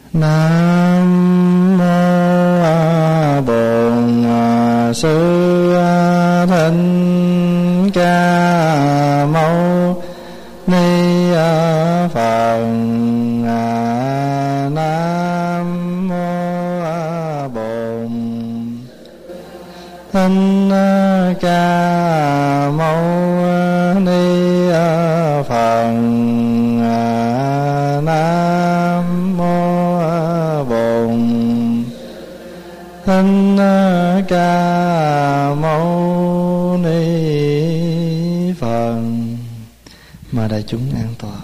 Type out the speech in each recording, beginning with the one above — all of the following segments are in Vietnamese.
Nam mô Bổn Sư Thích Ca Mâu Ni Phật. Nam mô Bổn Thích Ca Mâu Ni Phật. Nam mô Bổn Thích Ca Mâu Ni Phật. Mời đại chúng an tọa.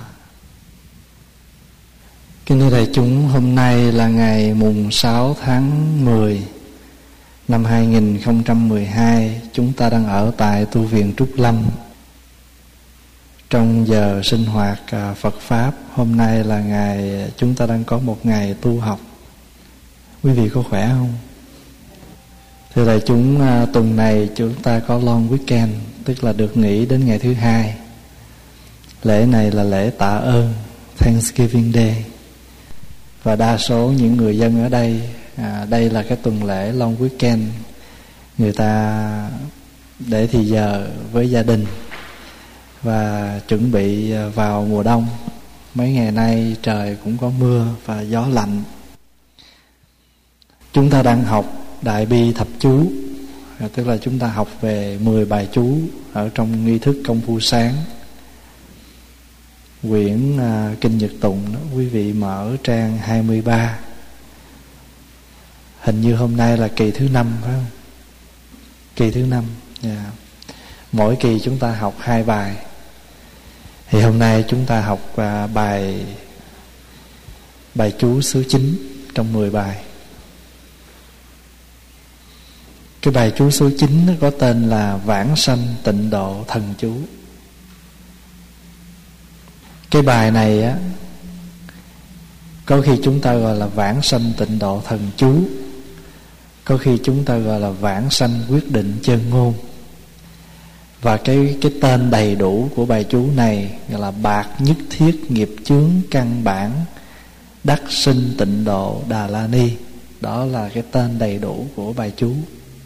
Kính thưa đại chúng, hôm nay là ngày mùng 6 tháng 10 năm 2012. Chúng ta đang ở tại tu viện Trúc Lâm. Trong giờ sinh hoạt Phật Pháp, hôm nay là ngày chúng ta đang có một ngày tu học. Quý vị có khỏe không? Thưa đại chúng, tuần này chúng ta có long weekend, tức là được nghỉ đến ngày thứ hai. Lễ này là lễ tạ ơn, Thanksgiving Day. Và đa số những người dân ở đây, đây là cái tuần lễ long weekend, người ta để thì giờ với gia đình và chuẩn bị vào mùa đông. Mấy ngày nay trời cũng có mưa và gió lạnh. Chúng ta đang học Đại Bi Thập Chú, tức là chúng ta học về 10 bài chú ở trong nghi thức công phu sáng, quyển Kinh Nhật Tụng đó. Quý vị mở trang 23. Hình như hôm nay là kỳ thứ 5 phải không? Kỳ thứ 5. Yeah. Mỗi kỳ chúng ta học 2 bài. Thì hôm nay chúng ta học bài chú số 9 trong 10 bài. Cái bài chú số 9 nó có tên là Vãng Sanh Tịnh Độ Thần Chú. Cái bài này á, có khi chúng ta gọi là Vãng Sanh Tịnh Độ Thần Chú, có khi chúng ta gọi là Vãng Sanh Quyết Định Chân Ngôn. Và cái tên đầy đủ của bài chú này gọi là Bạc Nhất Thiết Nghiệp Chướng Căn Bản Đắc Sinh Tịnh Độ Đà La Ni. Đó là cái tên đầy đủ của bài chú.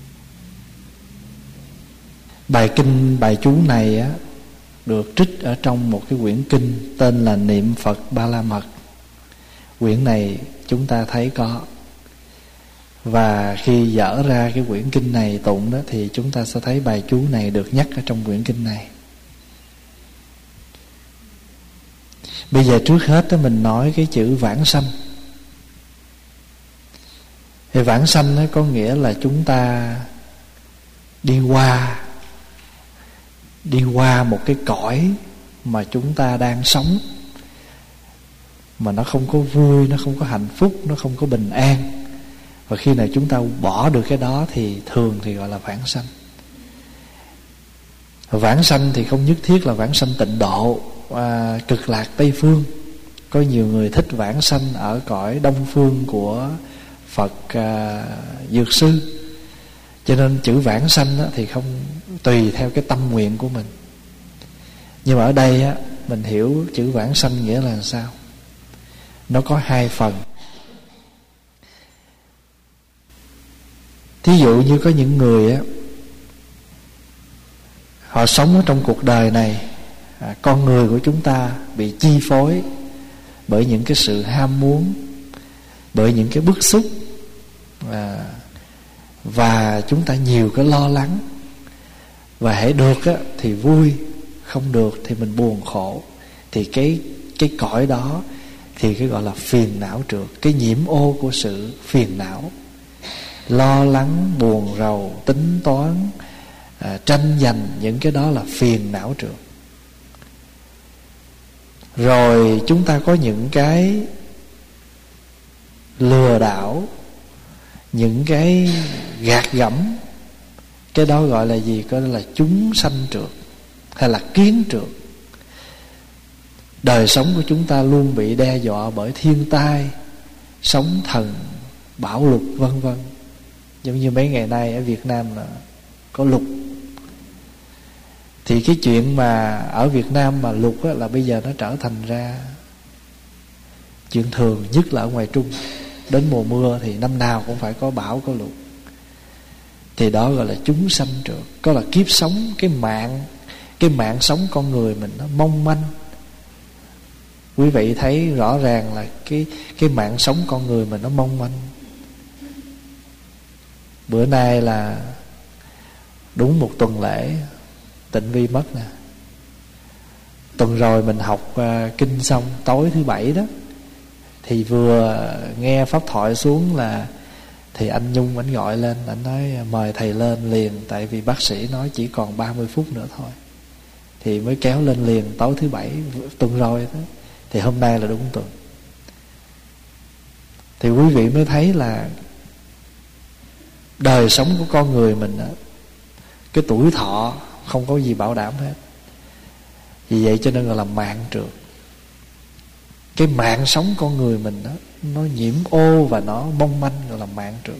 Bài chú này á, được trích ở trong một cái quyển kinh tên là Niệm Phật Ba La Mật. Quyển này chúng ta thấy có. Và khi dở ra cái quyển kinh này tụng đó, thì chúng ta sẽ thấy bài chú này được nhắc ở trong quyển kinh này. Bây giờ trước hết đó, mình nói cái chữ vãng sanh. Thì vãng sanh nó có nghĩa là chúng ta đi qua một cái cõi mà chúng ta đang sống, mà nó không có vui, nó không có hạnh phúc, nó không có bình an. Và khi nào chúng ta bỏ được cái đó thì thường thì gọi là vãng sanh. Vãng sanh thì không nhất thiết là vãng sanh tịnh độ, cực lạc Tây Phương. Có nhiều người thích vãng sanh ở cõi Đông Phương của Phật Dược Sư. Cho nên chữ vãng sanh thì không, tùy theo cái tâm nguyện của mình. Nhưng mà ở đây á, mình hiểu chữ vãng sanh nghĩa là sao? Nó có 2 phần. Thí dụ như có những người á, họ sống ở trong cuộc đời này, con người của chúng ta bị chi phối bởi những cái sự ham muốn, bởi những cái bức xúc, và chúng ta nhiều cái lo lắng. Và hãy được á, thì vui, không được thì mình buồn khổ. Thì cái cõi đó thì cái gọi là phiền não trượt, cái nhiễm ô của sự phiền não, lo lắng, buồn rầu, tính toán, tranh giành, những cái đó là phiền não trượt. Rồi chúng ta có những cái lừa đảo, những cái gạt gẫm, cái đó gọi là gì? Gọi là chúng sanh trượt hay là kiến trượt. Đời sống của chúng ta luôn bị đe dọa bởi thiên tai, sóng thần, bão lụt vân vân. Giống như mấy ngày nay ở Việt Nam là có lụt. Thì cái chuyện mà ở Việt Nam mà lụt á, là bây giờ nó trở thành ra chuyện thường, nhất là ở ngoài Trung. Đến mùa mưa thì năm nào cũng phải có bão có lụt. Thì đó gọi là chúng sanh trượt. Có là kiếp sống, cái mạng sống con người mình nó mong manh. Quý vị thấy rõ ràng là cái mạng sống con người mình nó mong manh. Bữa nay là đúng một tuần lễ Tịnh Vi mất nè. Tuần rồi mình học kinh xong, tối thứ Bảy đó, thì vừa nghe pháp thoại xuống là thì anh Nhung ảnh gọi lên, ảnh nói mời thầy lên liền, tại vì bác sĩ nói chỉ còn 30 phút nữa thôi. Thì mới kéo lên liền tối thứ Bảy tuần rồi đó. Thì hôm nay là đúng tuần. Thì quý vị mới thấy là đời sống của con người mình đó, cái tuổi thọ không có gì bảo đảm hết. Vì vậy cho nên gọi là mạng trượt. Cái mạng sống con người mình đó, nó nhiễm ô và nó mong manh, gọi là mạng trượt.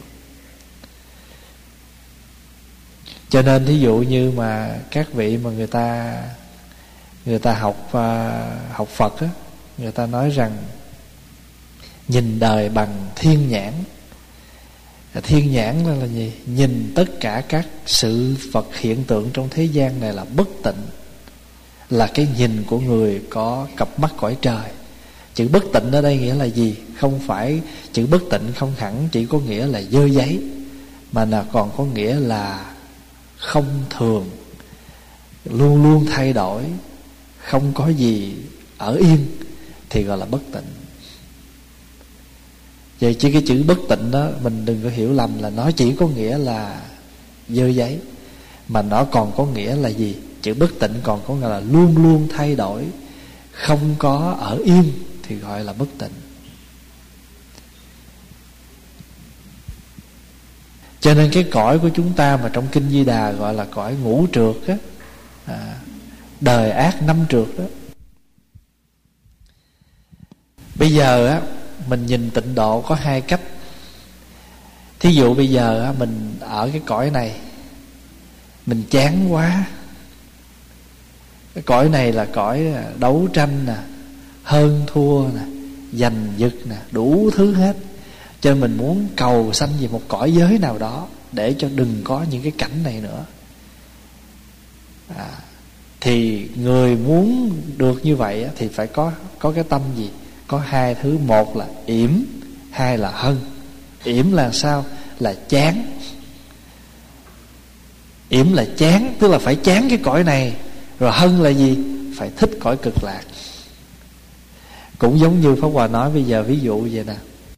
Cho nên thí dụ như mà các vị mà người ta học Phật á, người ta nói rằng nhìn đời bằng thiên nhãn. Thiên nhãn là gì? Nhìn tất cả các sự vật hiện tượng trong thế gian này là bất tịnh, là cái nhìn của người có cặp mắt cõi trời. Chữ bất tịnh ở đây nghĩa là gì? Không phải chữ bất tịnh không hẳn chỉ có nghĩa là dơ giấy, mà là còn có nghĩa là không thường, luôn luôn thay đổi, không có gì ở yên, thì gọi là bất tịnh. Vậy chứ cái chữ bất tịnh đó mình đừng có hiểu lầm là nó chỉ có nghĩa là dơ giấy, mà nó còn có nghĩa là gì? Chữ bất tịnh còn có nghĩa là luôn luôn thay đổi, không có ở yên, thì gọi là bất tịnh. Cho nên cái cõi của chúng ta mà trong Kinh Di Đà gọi là cõi ngũ trượt á, đời ác năm trượt đó. Bây giờ á, mình nhìn tịnh độ có hai cách. Thí dụ bây giờ á, mình ở cái cõi này mình chán quá. Cái cõi này là cõi đấu tranh nè, hơn thua nè, giành giật nè, đủ thứ hết. Cho nên mình muốn cầu sanh về một cõi giới nào đó để cho đừng có những cái cảnh này nữa. Thì người muốn được như vậy á, thì phải có cái tâm gì? Có hai thứ. Một là yểm, hai là hân. Yểm là sao? Là chán. Yểm là chán, tức là phải chán cái cõi này. Rồi hân là gì? Phải thích cõi cực lạc. Cũng giống như Pháp Hòa nói bây giờ, ví dụ vậy nè,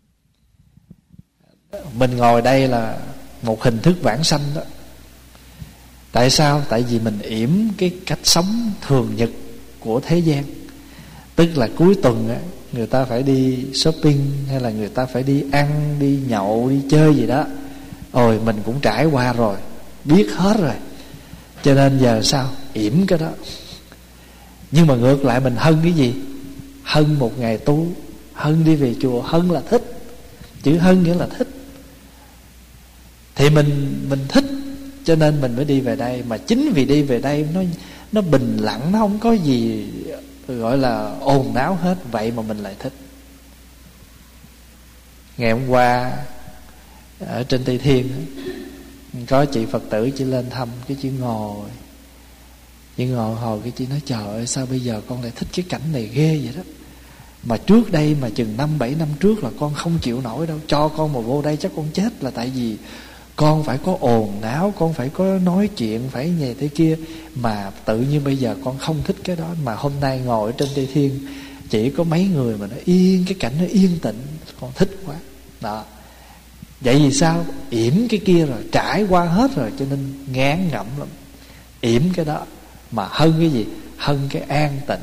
mình ngồi đây là một hình thức vãng sanh đó. Tại sao? Tại vì mình yểm cái cách sống thường nhật của thế gian. Tức là cuối tuần á, người ta phải đi shopping, hay là người ta phải đi ăn, đi nhậu, đi chơi gì đó. Ôi mình cũng trải qua rồi, biết hết rồi. Cho nên giờ sao? Yểm cái đó. Nhưng mà ngược lại mình hân cái gì? Hân một ngày tu, hân đi về chùa, hân là thích. Chữ hân nghĩa là thích. Thì mình thích, cho nên mình mới đi về đây. Mà chính vì đi về đây nó bình lặng, nó không có gì gọi là ồn náo hết. Vậy mà mình lại thích. Ngày hôm qua ở trên Tây Thiên có chị Phật tử chỉ lên thăm, cái chị ngồi hồi cái chị nói trời ơi, sao bây giờ con lại thích cái cảnh này ghê vậy đó. Mà trước đây mà chừng 5-7 năm trước là con không chịu nổi đâu. Cho con mà vô đây chắc con chết, là tại vì con phải có ồn náo, con phải có nói chuyện, phải nhè thế kia. Mà tự nhiên bây giờ con không thích cái đó. Mà hôm nay ngồi ở trên Tây Thiên chỉ có mấy người mà nó yên, cái cảnh nó yên tĩnh, con thích quá đó. Vậy vì sao? Yểm cái kia rồi, trải qua hết rồi, cho nên ngán ngẩm lắm. Yểm cái đó. Mà hân cái gì? Hân cái an tịnh.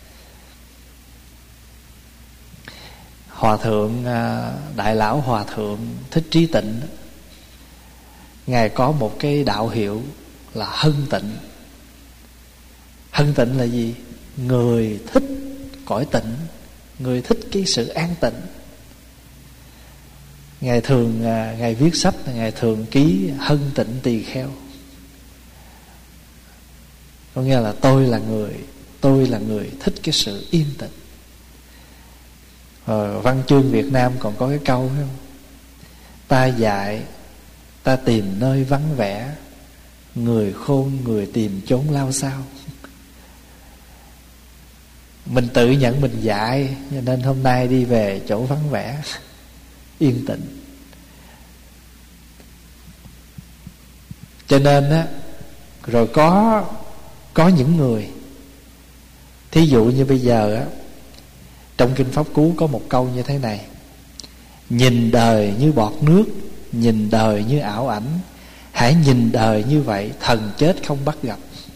Hòa thượng Đại lão Hòa thượng Thích Trí Tịnh, ngài có một cái đạo hiệu là hân tịnh. Hân tịnh là gì? Người thích cõi tịnh, người thích cái sự an tịnh. Ngài viết sách, ngài thường ký hân tịnh tỳ kheo. Có nghĩa là tôi là người thích cái sự yên tĩnh. Văn chương Việt Nam còn có cái câu không? Ta dạy, ta tìm nơi vắng vẻ, người khôn người tìm chốn lao sao. Mình tự nhận mình dại, cho nên hôm nay đi về chỗ vắng vẻ, yên tĩnh. Cho nên á, rồi có những người, thí dụ như bây giờ á, trong Kinh Pháp Cú có một câu như thế này: nhìn đời như bọt nước, nhìn đời như ảo ảnh, hãy nhìn đời như vậy, thần chết không bắt gặp.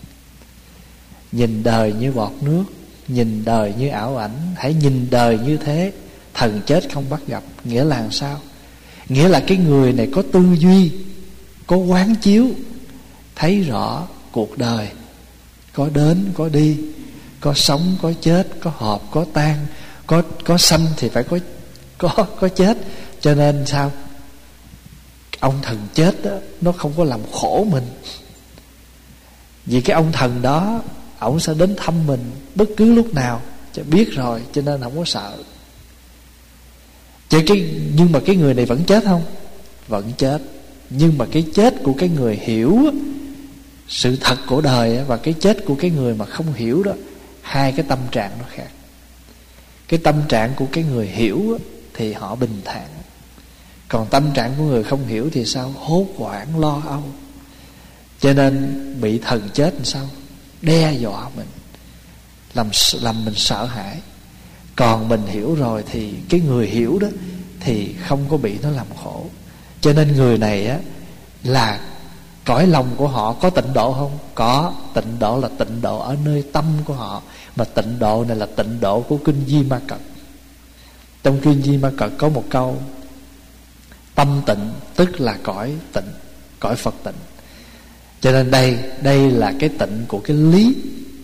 Nhìn đời như bọt nước, nhìn đời như ảo ảnh, hãy nhìn đời như thế, thần chết không bắt gặp. Nghĩa là làm sao? Nghĩa là cái người này có tư duy, có quán chiếu, thấy rõ cuộc đời có đến có đi, có sống có chết, có hợp có tan, có sanh thì phải có chết. Cho nên sao? Ông thần chết đó, nó không có làm khổ mình. Vì cái ông thần đó, ổng sẽ đến thăm mình bất cứ lúc nào, biết rồi, cho nên không có sợ. Nhưng mà cái người này vẫn chết không? Vẫn chết. Nhưng mà cái chết của cái người hiểu sự thật của đời và cái chết của cái người mà không hiểu đó, hai cái tâm trạng nó khác. Cái tâm trạng của cái người hiểu thì họ bình thản, còn tâm trạng của người không hiểu thì sao? Hốt hoảng lo âu. Cho nên bị thần chết làm sao? Đe dọa mình, làm mình sợ hãi. Còn mình hiểu rồi thì cái người hiểu đó thì không có bị nó làm khổ. Cho nên người này á, là cõi lòng của họ có tịnh độ không? Có. Tịnh độ là tịnh độ ở nơi tâm của họ. Mà tịnh độ này là tịnh độ của Kinh Di Ma Cật. Trong Kinh Di Ma Cật có một câu: tâm tịnh tức là cõi tịnh, cõi Phật tịnh. Cho nên đây là cái tịnh của cái lý.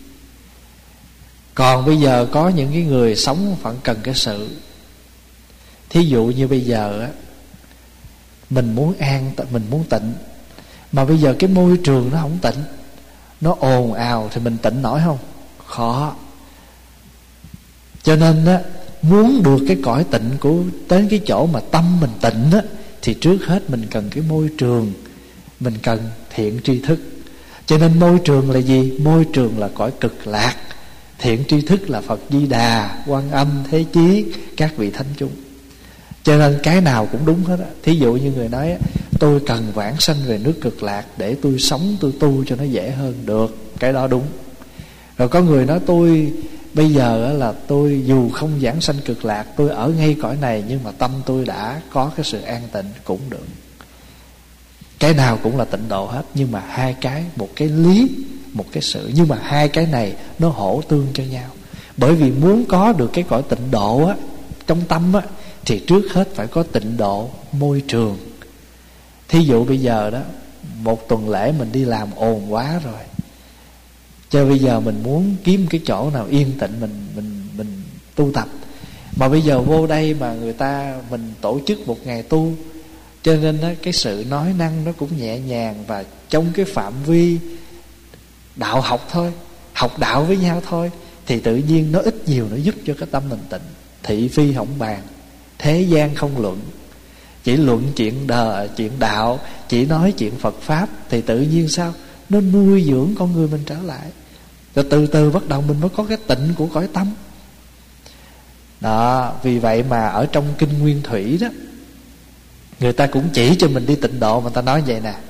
Còn bây giờ có những cái người sống vẫn cần cái sự. Thí dụ như bây giờ á, mình muốn mình muốn tịnh, mà bây giờ cái môi trường nó không tịnh, nó ồn ào, thì mình tịnh nổi không? Khó. Cho nên á, muốn được cái cõi tịnh của tới cái chỗ mà tâm mình tịnh á, thì trước hết mình cần cái môi trường, mình cần thiện tri thức. Cho nên môi trường là gì? Môi trường là cõi cực lạc. Thiện tri thức là Phật Di Đà, Quan Âm, Thế Chí, các vị thánh chúng. Cho nên cái nào cũng đúng hết á. Thí dụ như người nói tôi cần vãng sanh về nước cực lạc để tôi sống, tôi tu cho nó dễ hơn. Được, cái đó đúng. Rồi có người nói tôi bây giờ là tôi dù không vãng sanh cực lạc, tôi ở ngay cõi này, nhưng mà tâm tôi đã có cái sự an tịnh, cũng được. Cái nào cũng là tịnh độ hết. Nhưng mà hai cái, một cái lý, một cái sự. Nhưng mà hai cái này nó hỗ tương cho nhau. Bởi vì muốn có được cái cõi tịnh độ á, trong tâm á, thì trước hết phải có tịnh độ môi trường. Thí dụ bây giờ đó, một tuần lễ mình đi làm ồn quá rồi, cho bây giờ mình muốn kiếm cái chỗ nào yên tĩnh mình tu tập. Mà bây giờ vô đây mà mình tổ chức một ngày tu, cho nên đó, cái sự nói năng nó cũng nhẹ nhàng, và trong cái phạm vi đạo học thôi, học đạo với nhau thôi, thì tự nhiên nó ít nhiều nó giúp cho cái tâm mình tịnh. Thị phi hổng bàn, thế gian không luận, chỉ luận chuyện đời, chuyện đạo, chỉ nói chuyện Phật Pháp, thì tự nhiên sao? Nó nuôi dưỡng con người mình trở lại. Rồi từ từ bắt đầu mình mới có cái tịnh của cõi tâm. Đó, vì vậy mà ở trong Kinh Nguyên Thủy đó, người ta cũng chỉ cho mình đi tịnh độ, mà người ta nói vậy nè: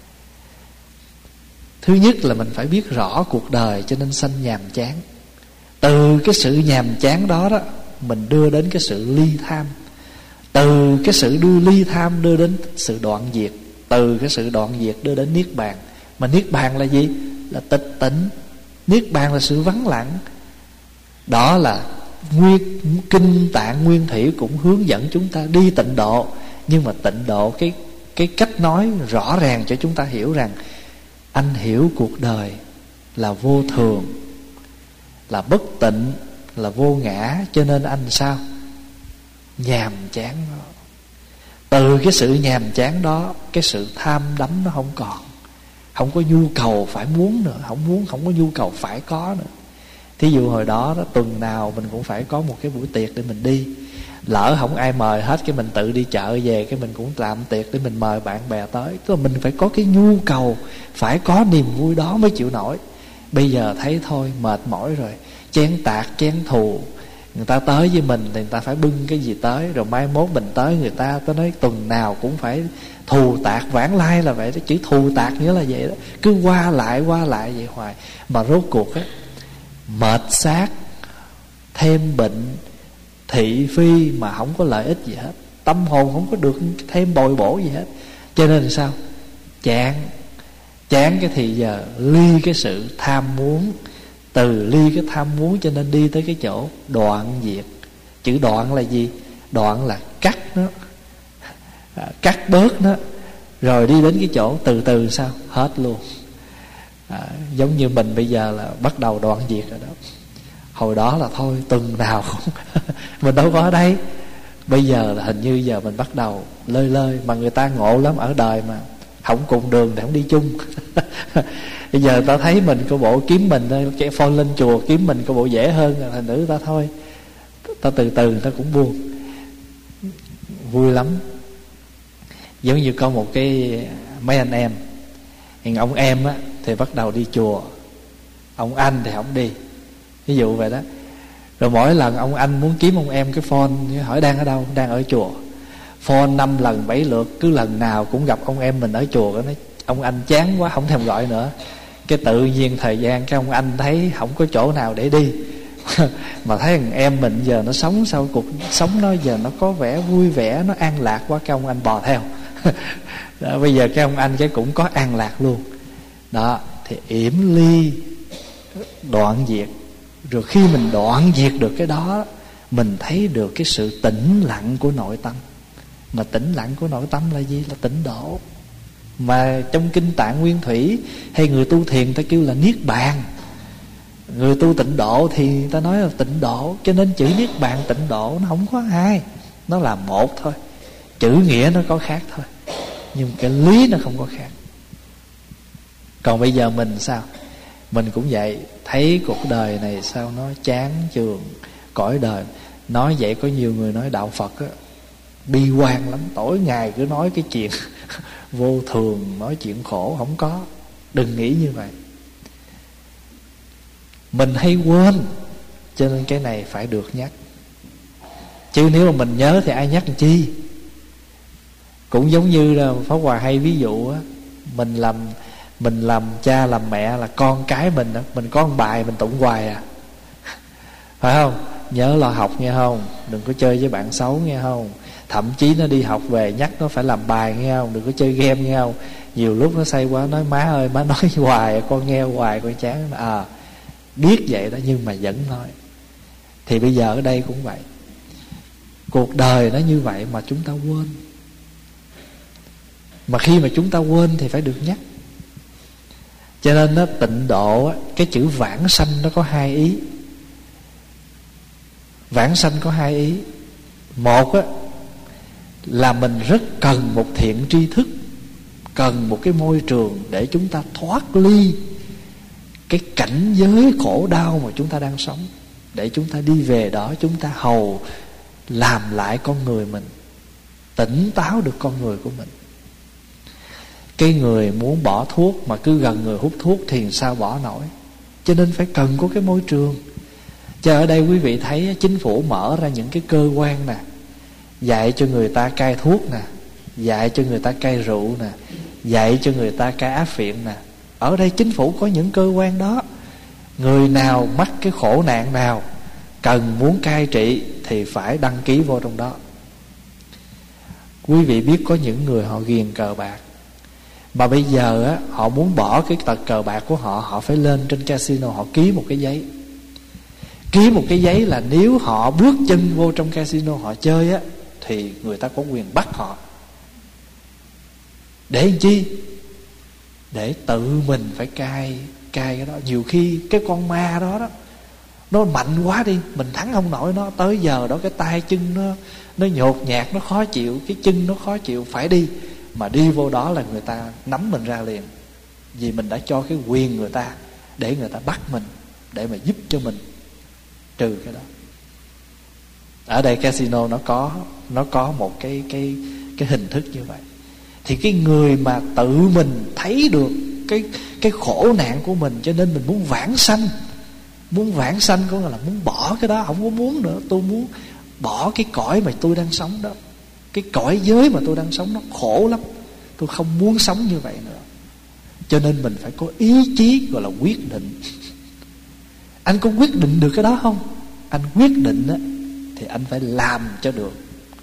thứ nhất là mình phải biết rõ cuộc đời, cho nên sanh nhàm chán. Từ cái sự nhàm chán đó đó, mình đưa đến cái sự ly tham. Từ cái sự đưa ly tham đưa đến sự đoạn diệt. Từ cái sự đoạn diệt đưa đến niết bàn. Mà niết bàn là gì? Là tịch tịnh. Niết bàn là sự vắng lặng. Đó là Kinh Tạng Nguyên Thủy cũng hướng dẫn chúng ta đi tịnh độ. Nhưng mà tịnh độ, cái cách nói rõ ràng cho chúng ta hiểu rằng anh hiểu cuộc đời là vô thường, là bất tịnh, là vô ngã, cho nên anh sao? Nhàm chán đó. Từ cái sự nhàm chán đó, cái sự tham đắm nó không còn, không có nhu cầu phải muốn nữa, không có nhu cầu phải có nữa, Thí dụ hồi đó, tuần nào mình cũng phải có một cái buổi tiệc để mình đi. Lỡ không ai mời hết, cái mình tự đi chợ về, cái mình cũng làm tiệc để mình mời bạn bè tới. Tức là mình phải có cái nhu cầu, phải có niềm vui đó mới chịu nổi. Bây giờ thấy thôi, mệt mỏi rồi, chén tạc chén thù. Người ta tới với mình thì người ta phải bưng cái gì tới, rồi mai mốt mình tới người ta nói tuần nào cũng phải thù tạc vãng lai là vậy đó. Chữ thù tạc nghĩa là vậy đó, cứ qua lại vậy hoài. Mà rốt cuộc á, mệt xác, thêm bệnh, thị phi mà không có lợi ích gì hết. Tâm hồn không có được thêm bồi bổ gì hết. Cho nên sao? Chán cái thì giờ ly cái sự tham muốn. Từ ly cái tham muốn cho nên đi tới cái chỗ đoạn diệt. Chữ đoạn là gì? Đoạn là cắt nó, cắt bớt nó, rồi đi đến cái chỗ từ từ sao? Hết luôn. Giống như mình bây giờ là bắt đầu đoạn diệt rồi đó. Hồi đó là thôi tuần nào cũng mình đâu có ở đây. Bây giờ là hình như giờ mình bắt đầu lơi. Mà người ta ngộ lắm, ở đời mà không cùng đường thì không đi chung. Bây giờ ta thấy mình có bộ kiếm mình cái phone lên chùa kiếm mình có bộ dễ hơn, thành nữ ta thôi, ta từ từ ta cũng buông. Vui lắm. Giống như có một cái mấy anh em, thì ông em á thì bắt đầu đi chùa, ông anh thì không đi, ví dụ vậy đó. Rồi mỗi lần ông anh muốn kiếm ông em cái phone, hỏi đang ở đâu, đang ở chùa. Phone 5 lần 7 lượt, cứ lần nào cũng gặp ông em mình ở chùa. Cái nói ông anh chán quá, không thèm gọi nữa. Cái tự nhiên thời gian cái ông anh thấy không có chỗ nào để đi mà thấy thằng em mình giờ nó sống sao, cuộc sống nó giờ nó có vẻ vui vẻ, nó an lạc quá, cái ông anh bò theo. Đó, bây giờ cái ông anh cái cũng có an lạc luôn. Đó, thì yểm ly đoạn diệt. Rồi khi mình đoạn diệt được cái đó, mình thấy được cái sự tĩnh lặng của nội tâm. Mà tĩnh lặng của nội tâm là gì? Là tịnh độ. Mà trong kinh Tạng Nguyên Thủy hay người tu thiền ta kêu là niết bàn. Người tu tịnh độ thì ta nói là tịnh độ. Cho nên chữ niết bàn tịnh độ nó không có hai, nó là một thôi. Chữ nghĩa nó có khác thôi, nhưng cái lý nó không có khác. Còn bây giờ mình sao? Mình cũng vậy. Thấy cuộc đời này sao nó chán chường, cõi đời. Nói vậy có nhiều người nói đạo Phật á, bi quan lắm, tối ngày cứ nói cái chuyện vô thường, nói chuyện khổ. Không có, đừng nghĩ như vậy. Mình hay quên, cho nên cái này phải được nhắc. Chứ nếu mà mình nhớ thì ai nhắc làm chi. Cũng giống như là Pháp Hòa hay ví dụ á, mình làm cha làm mẹ là con cái mình đó, mình có một bài mình tụng hoài à, phải không? Nhớ lo học nghe không, đừng có chơi với bạn xấu nghe không. Thậm chí nó đi học về nhắc nó phải làm bài nghe không, đừng có chơi game nghe không. Nhiều lúc nó say quá nói má ơi, má nói hoài con nghe hoài con chán. Biết vậy đó nhưng mà vẫn nói. Thì bây giờ ở đây cũng vậy. Cuộc đời nó như vậy mà chúng ta quên. Mà khi mà chúng ta quên thì phải được nhắc. Cho nên nó tịnh độ á, cái chữ vãng sanh nó có hai ý. Vãng sanh có hai ý. Một á, là mình rất cần một thiện tri thức, cần một cái môi trường để chúng ta thoát ly cái cảnh giới khổ đau mà chúng ta đang sống, để chúng ta đi về đó, chúng ta hầu làm lại con người mình, tỉnh táo được con người của mình. Cái người muốn bỏ thuốc mà cứ gần người hút thuốc thì sao bỏ nổi. Cho nên phải cần có cái môi trường. Cho ở đây quý vị thấy chính phủ mở ra những cái cơ quan nè, dạy cho người ta cai thuốc nè, dạy cho người ta cai rượu nè, dạy cho người ta cai áp phiện nè. Ở đây chính phủ có những cơ quan đó. Người nào mắc cái khổ nạn nào cần muốn cai trị thì phải đăng ký vô trong đó. Quý vị biết có những người họ ghiền cờ bạc, mà bây giờ á, họ muốn bỏ cái tật cờ bạc của họ, họ phải lên trên casino, họ ký một cái giấy. Ký một cái giấy là nếu họ bước chân vô trong casino họ chơi á, thì người ta có quyền bắt họ. Để làm chi? Để tự mình phải cai cái đó. Nhiều khi cái con ma đó nó mạnh quá đi, mình thắng không nổi nó. Tới giờ đó cái tay chân nó nhột nhạt, nó khó chịu, cái chân nó khó chịu, phải đi. Mà đi vô đó là người ta nắm mình ra liền. Vì mình đã cho cái quyền người ta để người ta bắt mình, để mà giúp cho mình trừ cái đó. Ở đây casino nó có một cái hình thức như vậy. Thì cái người mà tự mình thấy được cái khổ nạn của mình, cho nên mình muốn vãng sanh. Muốn vãng sanh có nghĩa là muốn bỏ cái đó, không có muốn nữa. Tôi muốn bỏ cái cõi mà tôi đang sống đó, cái cõi giới mà tôi đang sống nó khổ lắm, tôi không muốn sống như vậy nữa. Cho nên mình phải có ý chí gọi là quyết định. Anh có quyết định được cái đó không? Anh quyết định á, thì anh phải làm cho được.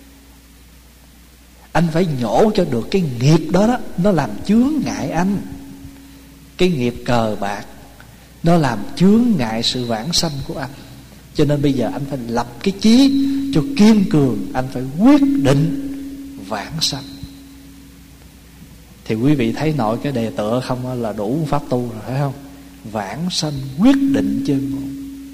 Anh phải nhổ cho được cái nghiệp đó đó, nó làm chướng ngại anh. Cái nghiệp cờ bạc nó làm chướng ngại sự vãng sanh của anh. Cho nên bây giờ anh phải lập cái chí cho kiên cường. Anh phải quyết định vãng sanh. Thì quý vị thấy nội cái đề tựa không là đủ pháp tu rồi, phải không? Vãng sanh quyết định chân ngôn.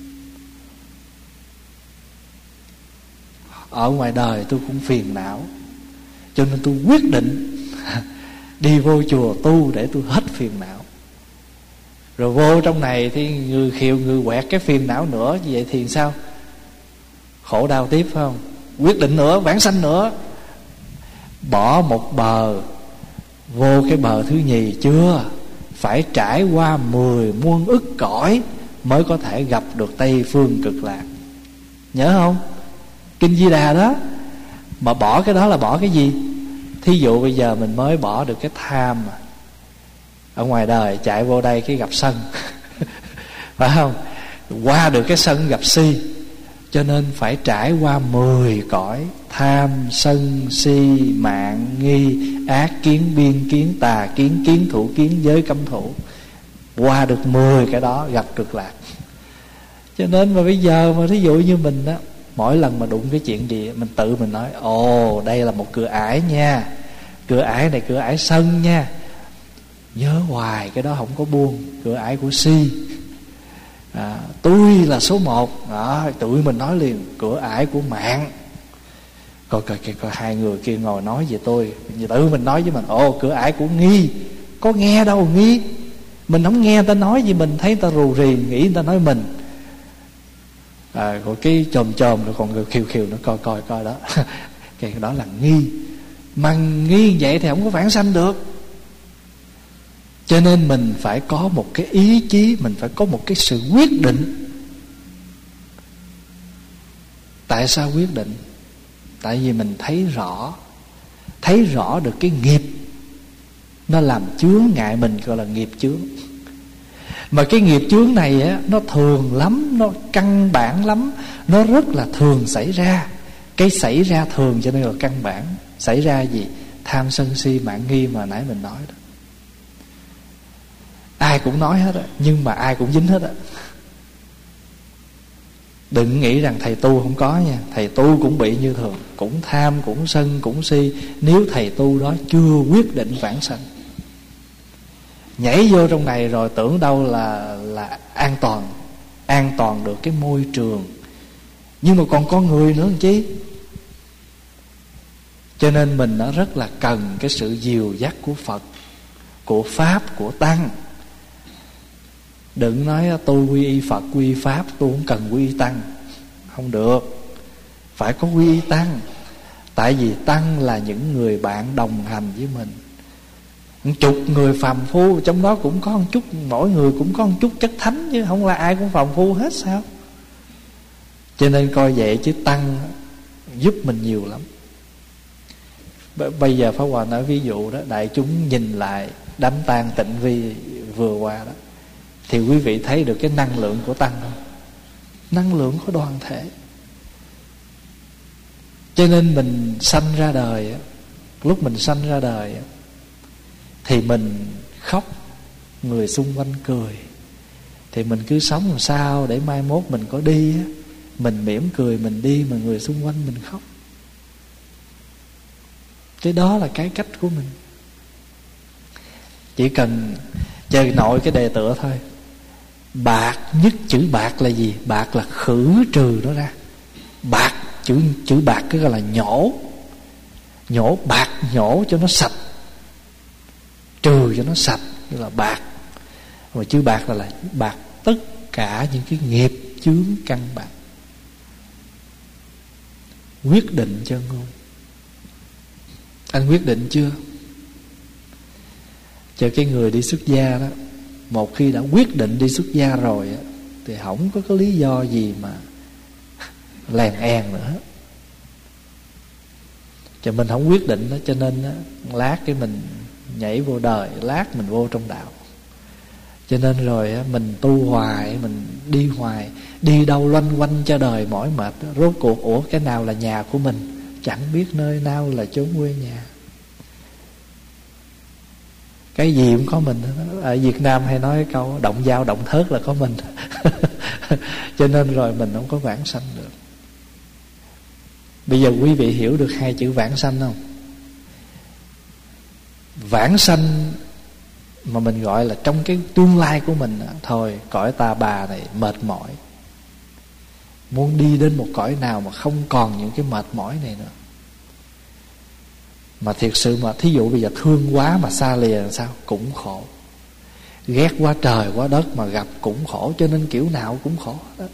Ở ngoài đời tôi cũng phiền não, cho nên tôi quyết định đi vô chùa tu để tôi hết phiền não. Rồi vô trong này thì người khiêu người quẹt cái phiền não nữa. Vậy thì sao? Khổ đau tiếp, phải không? Quyết định nữa, vãng sanh nữa. Bỏ một bờ, vô cái bờ thứ nhì chưa? Phải trải qua 10 muôn ức cõi mới có thể gặp được Tây Phương Cực Lạc. Nhớ không? Kinh Di Đà đó. Mà bỏ cái đó là bỏ cái gì? Thí dụ bây giờ mình mới bỏ được cái tham mà. Ở ngoài đời chạy vô đây cái gặp sân phải không? Qua được cái sân gặp si. Cho nên phải trải qua 10 cõi: tham, sân, si, mạng, nghi, ác kiến, biên kiến, tà kiến, kiến thủ kiến, giới cấm thủ. Qua được 10 cái đó gặp Cực Lạc. Cho nên mà bây giờ mà thí dụ như mình á, mỗi lần mà đụng cái chuyện gì mình tự mình nói: ồ, đây là một cửa ải nha, cửa ải này cửa ải sân nha. Nhớ hoài cái đó không có buông. Cửa ải của si. Tôi là số 1 đó, tụi mình nói liền. Cửa ải của mạng. Coi hai người kia ngồi nói về tôi, tự mình nói với mình: ồ, cửa ải của nghi. Có nghe đâu nghi. Mình không nghe người ta nói gì, mình thấy người ta rù rì, nghĩ người ta nói mình. Rồi cái chồm rồi còn người khiều nó coi đó. Cái đó là nghi. Mà nghi vậy thì không có vãng sanh được. Cho nên mình phải có một cái ý chí, mình phải có một cái sự quyết định. Tại sao quyết định? Tại vì mình thấy rõ được cái nghiệp nó làm chướng ngại mình, gọi là nghiệp chướng. Mà cái nghiệp chướng này á, nó thường lắm, nó căn bản lắm, nó rất là thường xảy ra. Cái xảy ra thường cho nên là căn bản. Xảy ra gì? Tham sân si mạng nghi mà nãy mình nói đó. Ai cũng nói hết á, nhưng mà ai cũng dính hết á. Đừng nghĩ rằng thầy tu không có nha. Thầy tu cũng bị như thường, cũng tham, cũng sân, cũng si. Nếu thầy tu đó chưa quyết định vãng sanh, nhảy vô trong này rồi tưởng đâu là an toàn được cái môi trường, nhưng mà còn con người nữa làm chi. Cho nên mình nó rất là cần cái sự dìu dắt của Phật, của Pháp, của Tăng. Đừng nói tôi quy y Phật, quy y Pháp, tôi không cần quy y Tăng. Không được. Phải có quy y Tăng. Tại vì Tăng là những người bạn đồng hành với mình. Chục người phàm phu, trong đó cũng có một chút, mỗi người cũng có một chút chất thánh, chứ không là ai cũng phàm phu hết sao. Cho nên coi vậy chứ Tăng giúp mình nhiều lắm. Bây giờ Pháp Hòa nói ví dụ đó, đại chúng nhìn lại đám tang Tịnh Vi vừa qua đó, thì quý vị thấy được cái năng lượng của Tăng không? Năng lượng của đoàn thể. Cho nên mình sanh ra đời, lúc mình sanh ra đời thì mình khóc, người xung quanh cười. Thì mình cứ sống làm sao để mai mốt mình có đi, mình mỉm cười mình đi mà người xung quanh mình khóc. Cái đó là cái cách của mình. Chỉ cần chơi nội cái đề tựa thôi. Bạc nhất, chữ bạc là gì? Bạc là khử trừ nó ra. Bạc, chữ bạc cái gọi là nhổ bạc, nhổ cho nó sạch, trừ cho nó sạch, như là bạc. Mà chữ bạc là bạc tất cả những cái nghiệp chướng căn bản. quyết định chân ngôn. Anh quyết định chưa? Cho cái người đi xuất gia đó, một khi đã quyết định đi xuất gia rồi á, thì không có cái lý do gì mà lèn èn nữa. Cho mình không quyết định đó, cho nên đó, lát cái mình nhảy vô đời, lát mình vô trong đạo. Cho nên rồi á, mình tu hoài, mình đi hoài, đi đâu loanh quanh cho đời mỏi mệt. Rốt cuộc cái nào là nhà của mình, chẳng biết nơi nào là chốn quê nhà. Cái gì cũng có mình. Ở Việt Nam hay nói cái câu động dao động thớt là có mình. Cho nên rồi mình không có vãng sanh được. Bây giờ quý vị hiểu được hai chữ vãng sanh không? Vãng sanh mà mình gọi là trong cái tương lai của mình, thôi cõi ta bà này mệt mỏi, muốn đi đến một cõi nào mà không còn những cái mệt mỏi này nữa. Mà thiệt sự mà thí dụ bây giờ thương quá mà xa lìa làm sao cũng khổ, ghét quá trời quá đất mà gặp cũng khổ. Cho nên kiểu nào cũng khổ đó.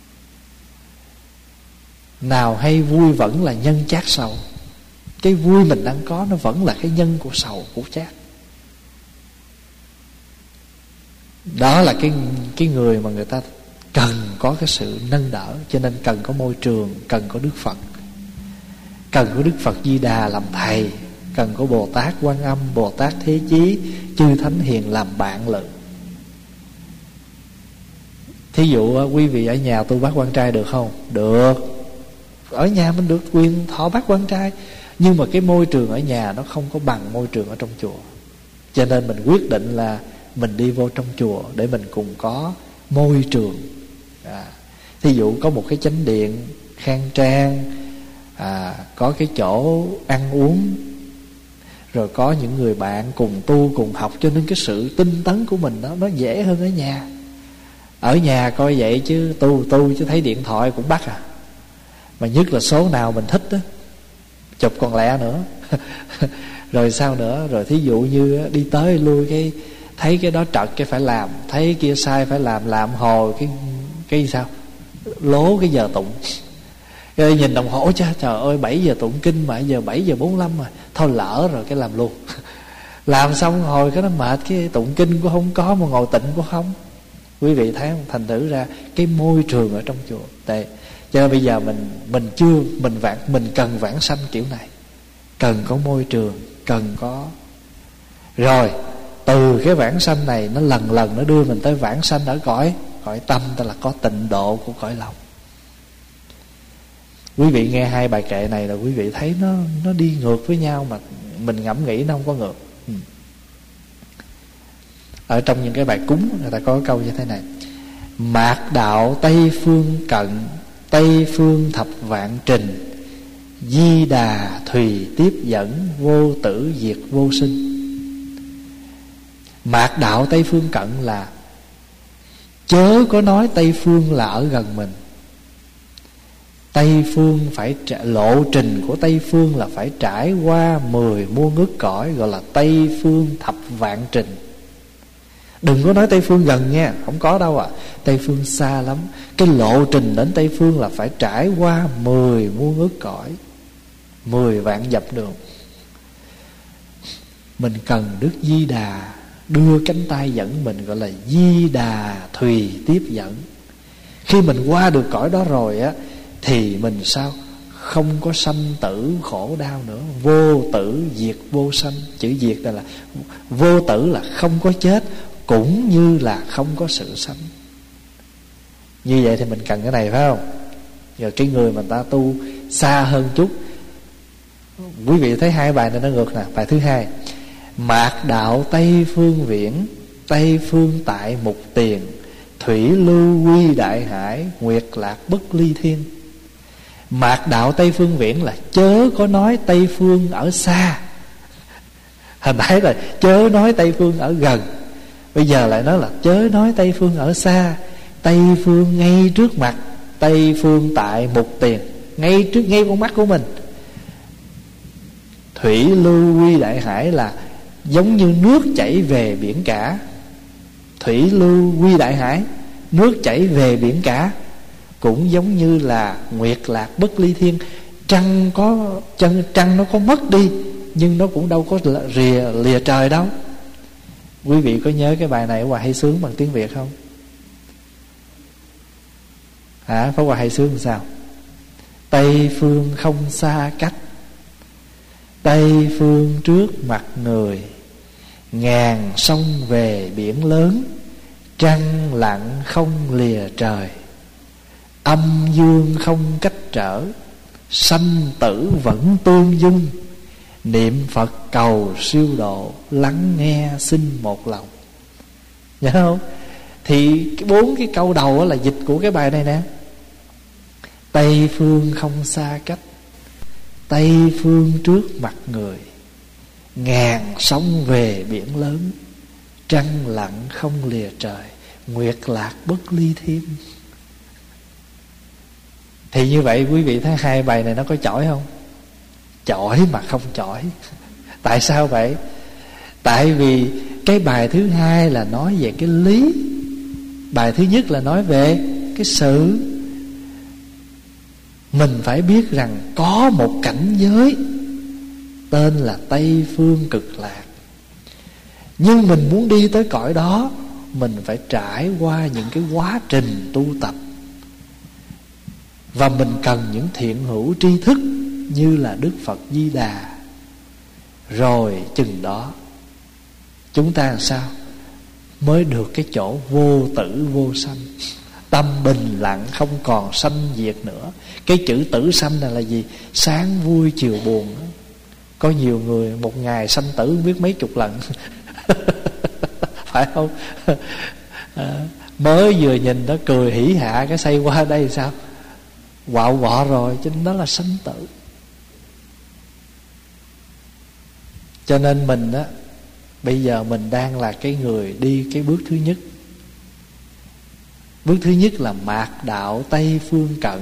Nào hay vui vẫn là nhân chát sầu. Cái vui mình đang có nó vẫn là cái nhân của sầu, của chát. Đó là cái người mà người ta cần có cái sự nâng đỡ. Cho nên cần có môi trường, cần có Đức Phật, cần có Đức Phật Di Đà làm thầy, cần có Bồ Tát Quan Âm, Bồ Tát Thế Chí, chư Thánh Hiền làm bạn lự. Thí dụ quý vị ở nhà tu bát quan trai được không? Được. Ở nhà mình được quyền thọ bát quan trai, nhưng mà cái môi trường ở nhà nó không có bằng môi trường ở trong chùa. Cho nên mình quyết định là mình đi vô trong chùa để mình cùng có môi trường. Thí dụ có một cái chánh điện khang trang, có cái chỗ ăn uống, rồi có những người bạn cùng tu cùng học, cho nên cái sự tinh tấn của mình nó dễ hơn ở nhà. Ở nhà coi vậy chứ tu chứ thấy điện thoại cũng bắt à. Mà nhất là số nào mình thích đó, chụp còn lẹ nữa. Rồi sao nữa? Rồi thí dụ như đi tới lui cái thấy cái đó trật cái phải làm, thấy kia sai phải làm hồi cái sao lố cái giờ tụng. Rồi nhìn đồng hồ, trời ơi 7 giờ tụng kinh mà giờ 7 giờ 45 mà thôi lỡ rồi cái làm luôn. Làm xong hồi cái nó mệt, cái tụng kinh cũng không có mà ngồi tịnh cũng không. Quý vị thấy không? Thành thử ra cái môi trường ở trong chùa tệ. Cho nên bây giờ mình cần vãng sanh kiểu này, cần có môi trường, cần có. Rồi từ cái vãng sanh này nó lần nó đưa mình tới vãng sanh ở cõi tâm, tức là có tịnh độ của cõi lòng. Quý vị nghe hai bài kệ này là quý vị thấy nó đi ngược với nhau, mà mình ngẫm nghĩ nó không có ngược. Ở trong những cái bài cúng người ta có câu như thế này: mạt đạo Tây Phương cận, Tây Phương thập vạn trình, Di Đà thùy tiếp dẫn, vô tử diệt vô sinh. Mạt đạo Tây Phương cận là chớ có nói Tây Phương là ở gần mình. Tây Phương phải lộ trình của Tây Phương là phải trải qua 10 muôn ức cõi, gọi là Tây Phương thập vạn trình. Đừng có nói Tây Phương gần nha, không có đâu à. Tây Phương xa lắm. Cái lộ trình đến Tây Phương là phải trải qua 10 muôn ức cõi, 10 vạn dặm đường. Mình cần Đức Di Đà đưa cánh tay dẫn mình, gọi là Di Đà thùy tiếp dẫn. Khi mình qua được cõi đó rồi á, thì mình sao? Không có sanh tử khổ đau nữa. Vô tử diệt vô sanh. Chữ diệt đây là vô tử, là không có chết, cũng như là không có sự sanh. Như vậy thì mình cần cái này phải không? Giờ cái người mà ta tu xa hơn chút, quý vị thấy hai bài này nó ngược nè. Bài thứ hai: mạt đạo Tây Phương viễn, Tây Phương tại mục tiền, thủy lưu quy đại hải, nguyệt lạc bất ly thiên. Mạt đạo Tây Phương viễn là chớ có nói Tây Phương ở xa. Hồi nãy là chớ nói Tây Phương ở gần, bây giờ lại nói là chớ nói Tây Phương ở xa. Tây Phương ngay trước mặt, Tây Phương tại mục tiền, ngay con mắt của mình. Thủy lưu quy đại hải là giống như nước chảy về biển cả. Thủy lưu quy đại hải, nước chảy về biển cả. Cũng giống như là nguyệt lạc bất ly thiên, Trăng nó có mất đi, nhưng nó cũng đâu có lìa trời đâu. Quý vị có nhớ cái bài này ở Hòa Hay Sướng bằng tiếng Việt không? Pháp Hòa Hay Sướng làm sao? Tây phương không xa cách, Tây phương trước mặt người, ngàn sông về biển lớn, trăng lặng không lìa trời. Âm dương không cách trở, sanh tử vẫn tương dung. Niệm Phật cầu siêu độ, lắng nghe xin một lòng. Nhớ không? Thì 4 cái câu đầu là dịch của cái bài này nè. Tây phương không xa cách, Tây phương trước mặt người, ngàn sông về biển lớn, trăng lặng không lìa trời, nguyệt lạc bất ly thiên. Thì như vậy quý vị thấy hai bài này nó có chỏi không? Chỏi mà không chỏi. Tại sao vậy? Tại vì cái bài thứ hai là nói về cái lý, bài thứ nhất là nói về cái sự. Mình phải biết rằng có một cảnh giới tên là Tây phương cực lạc. Nhưng mình muốn đi tới cõi đó, mình phải trải qua những cái quá trình tu tập. Và mình cần những thiện hữu tri thức như là Đức Phật Di Đà. Rồi chừng đó chúng ta làm sao mới được cái chỗ vô tử vô sanh, tâm bình lặng không còn sanh diệt nữa. Cái chữ tử sanh này là gì? Sáng vui chiều buồn. Có nhiều người một ngày sanh tử không biết mấy chục lần. Phải không? Mới vừa nhìn nó cười hỉ hạ, cái xây qua đây sao quạo quọ rồi. Cho nên đó là sanh tử. Cho nên mình á, bây giờ mình đang là cái người đi cái bước thứ nhất. Bước thứ nhất là mạt đạo Tây phương cận,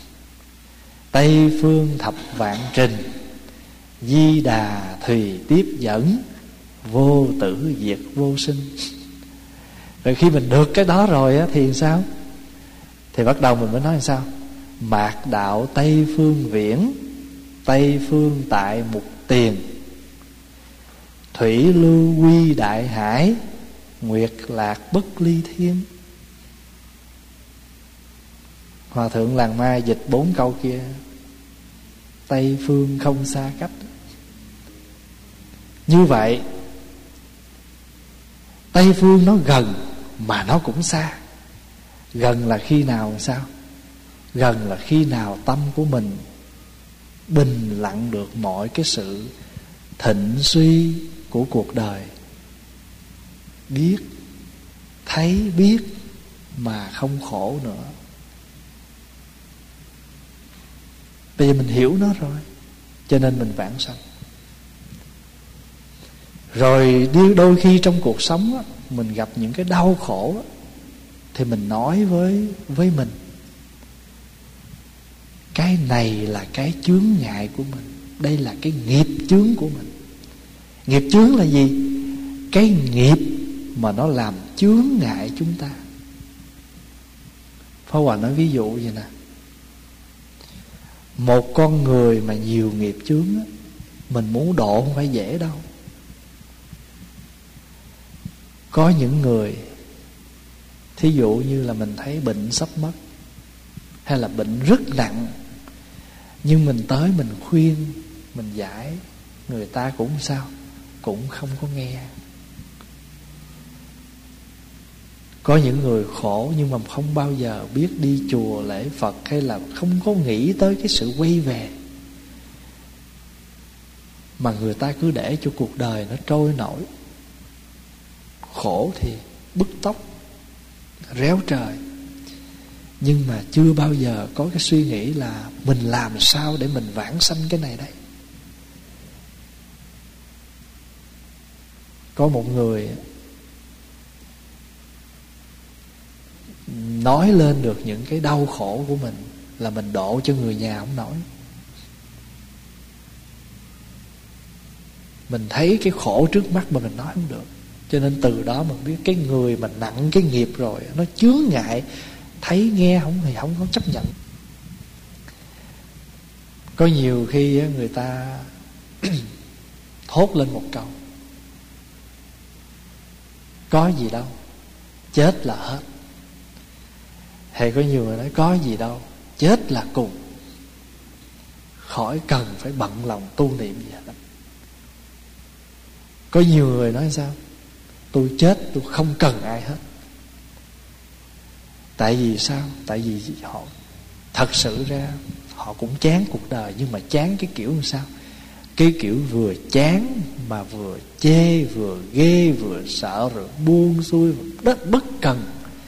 Tây phương thập vạn trình, Di Đà thùy tiếp dẫn, vô tử diệt vô sinh. Rồi khi mình được cái đó rồi á, thì sao? Thì bắt đầu mình mới nói sao? Mạt đạo Tây phương viễn, Tây phương tại mục tiền, thủy lưu quy đại hải, nguyệt lạc bất ly thiên. Hòa thượng Làng Mai dịch 4 câu kia. Tây phương không xa cách. Như vậy Tây phương nó gần mà nó cũng xa. Gần là khi nào sao? Gần là khi nào tâm của mình bình lặng được mọi cái sự thịnh suy của cuộc đời, biết, thấy biết mà không khổ nữa. Bây giờ mình hiểu nó rồi, cho nên mình vãng sanh. Rồi đôi khi trong cuộc sống á, mình gặp những cái đau khổ á, thì mình nói với mình, cái này là cái chướng ngại của mình, đây là cái nghiệp chướng của mình. Nghiệp chướng là gì? Cái nghiệp mà nó làm chướng ngại chúng ta. Pháp Hòa nói ví dụ vậy nè. Một con người mà nhiều nghiệp chướng á, mình muốn độ không phải dễ đâu. Có những người, thí dụ như là mình thấy bệnh sắp mất, hay là bệnh rất nặng, nhưng mình tới mình khuyên, mình giải, người ta cũng sao? Cũng không có nghe. Có những người khổ nhưng mà không bao giờ biết đi chùa lễ Phật, hay là không có nghĩ tới cái sự quay về, mà người ta cứ để cho cuộc đời nó trôi nổi. Khổ thì bứt tóc, réo trời, nhưng mà chưa bao giờ có cái suy nghĩ là mình làm sao để mình vãng sanh cái này đây. Có một người nói lên được những cái đau khổ của mình là mình độ cho người nhà không nổi. Mình thấy cái khổ trước mắt mà mình nói không được. Cho nên từ đó mình biết cái người mà nặng cái nghiệp rồi, nó chướng ngại, thấy nghe không thì không có chấp nhận. Có nhiều khi người ta thốt lên một câu: có gì đâu, chết là hết. Hay có nhiều người nói: có gì đâu, chết là cùng, khỏi cần phải bận lòng tu niệm gì hết. Có nhiều người nói sao? Tôi chết tôi không cần ai hết. Tại vì sao? Tại vì họ thật sự ra họ cũng chán cuộc đời, nhưng mà chán cái kiểu làm sao? Cái kiểu vừa chán mà vừa chê, vừa ghê, vừa sợ, rồi buông xuôi, rất bất cần.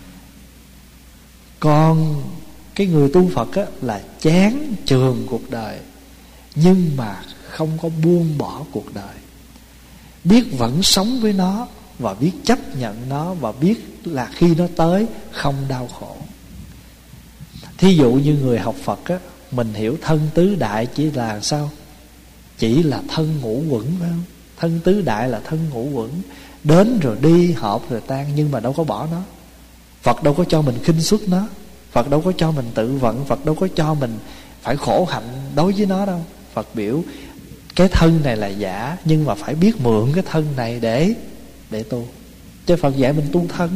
Còn cái người tu Phật là chán chường cuộc đời, nhưng mà không có buông bỏ cuộc đời, biết vẫn sống với nó, và biết chấp nhận nó, và biết là khi nó tới không đau khổ. Thí dụ như người học Phật mình hiểu thân tứ đại chỉ là sao? Chỉ là thân ngũ uẩn, phải không? Thân tứ đại là thân ngũ uẩn, đến rồi đi, hợp rồi tan, nhưng mà đâu có bỏ nó. Phật đâu có cho mình khinh suất nó, Phật đâu có cho mình tự vận, Phật đâu có cho mình phải khổ hạnh đối với nó đâu. Phật biểu cái thân này là giả, nhưng mà phải biết mượn cái thân này để tu. Chứ Phật dạy mình tu thân.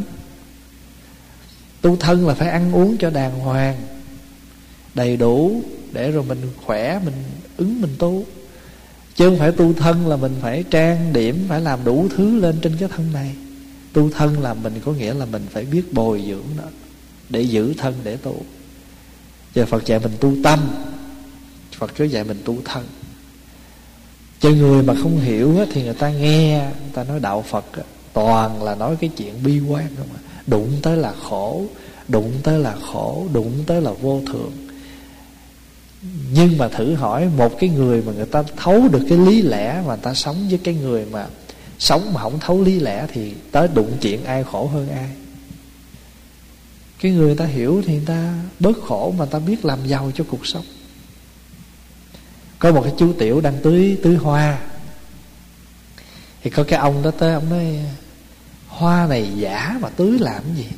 Tu thân là phải ăn uống cho đàng hoàng, đầy đủ, để rồi mình khỏe, mình ứng mình tu. Chứ không phải tu thân là mình phải trang điểm, phải làm đủ thứ lên trên cái thân này. Tu thân là mình có nghĩa là mình phải biết bồi dưỡng nó, để giữ thân để tu. Giờ Phật dạy mình tu tâm, Phật cứ dạy mình tu thân. Cho người mà không hiểu thì người ta nghe, người ta nói đạo Phật toàn là nói cái chuyện bi quan không à. Đụng tới là khổ, đụng tới là khổ, đụng tới là vô thường. Nhưng mà thử hỏi một cái người mà người ta thấu được cái lý lẽ, mà người ta sống với cái người mà sống mà không thấu lý lẽ, thì tới đụng chuyện ai khổ hơn ai? Cái người ta hiểu thì người ta bớt khổ, mà người ta biết làm giàu cho cuộc sống. Có một cái chú tiểu đang tưới hoa, thì có cái ông đó tới, ông nói: hoa này giả mà tưới làm cái gì?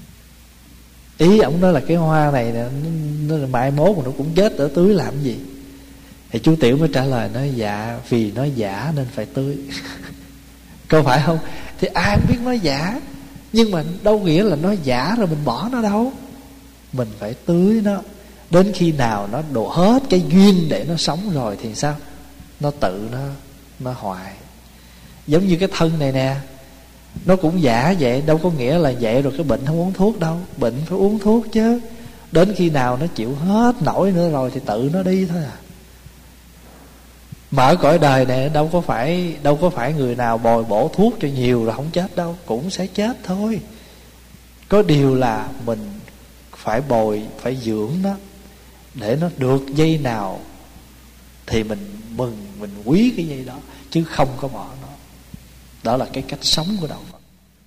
Ý ông nói là cái hoa này nó mai mốt mà nó cũng chết, ở tưới làm cái gì? Thì chú tiểu mới trả lời nói: dạ, vì nó giả nên phải tưới. Có phải không? Thì ai cũng biết nó giả, nhưng mà đâu nghĩa là nó giả rồi mình bỏ nó đâu. Mình phải tưới nó, đến khi nào nó đổ hết cái duyên để nó sống rồi thì sao? Nó tự nó hoại. Giống như cái thân này nè, nó cũng giả vậy, đâu có nghĩa là vậy rồi cái bệnh không uống thuốc đâu. Bệnh phải uống thuốc chứ. Đến khi nào nó chịu hết nổi nữa rồi thì tự nó đi thôi à. Mà ở cõi đời này đâu có phải người nào bồi bổ thuốc cho nhiều rồi không chết đâu, cũng sẽ chết thôi. Có điều là mình phải phải dưỡng nó, để nó được giây nào thì mình mừng, mình quý cái giây đó, chứ không có bỏ nó. Đó là cái cách sống của đạo Phật,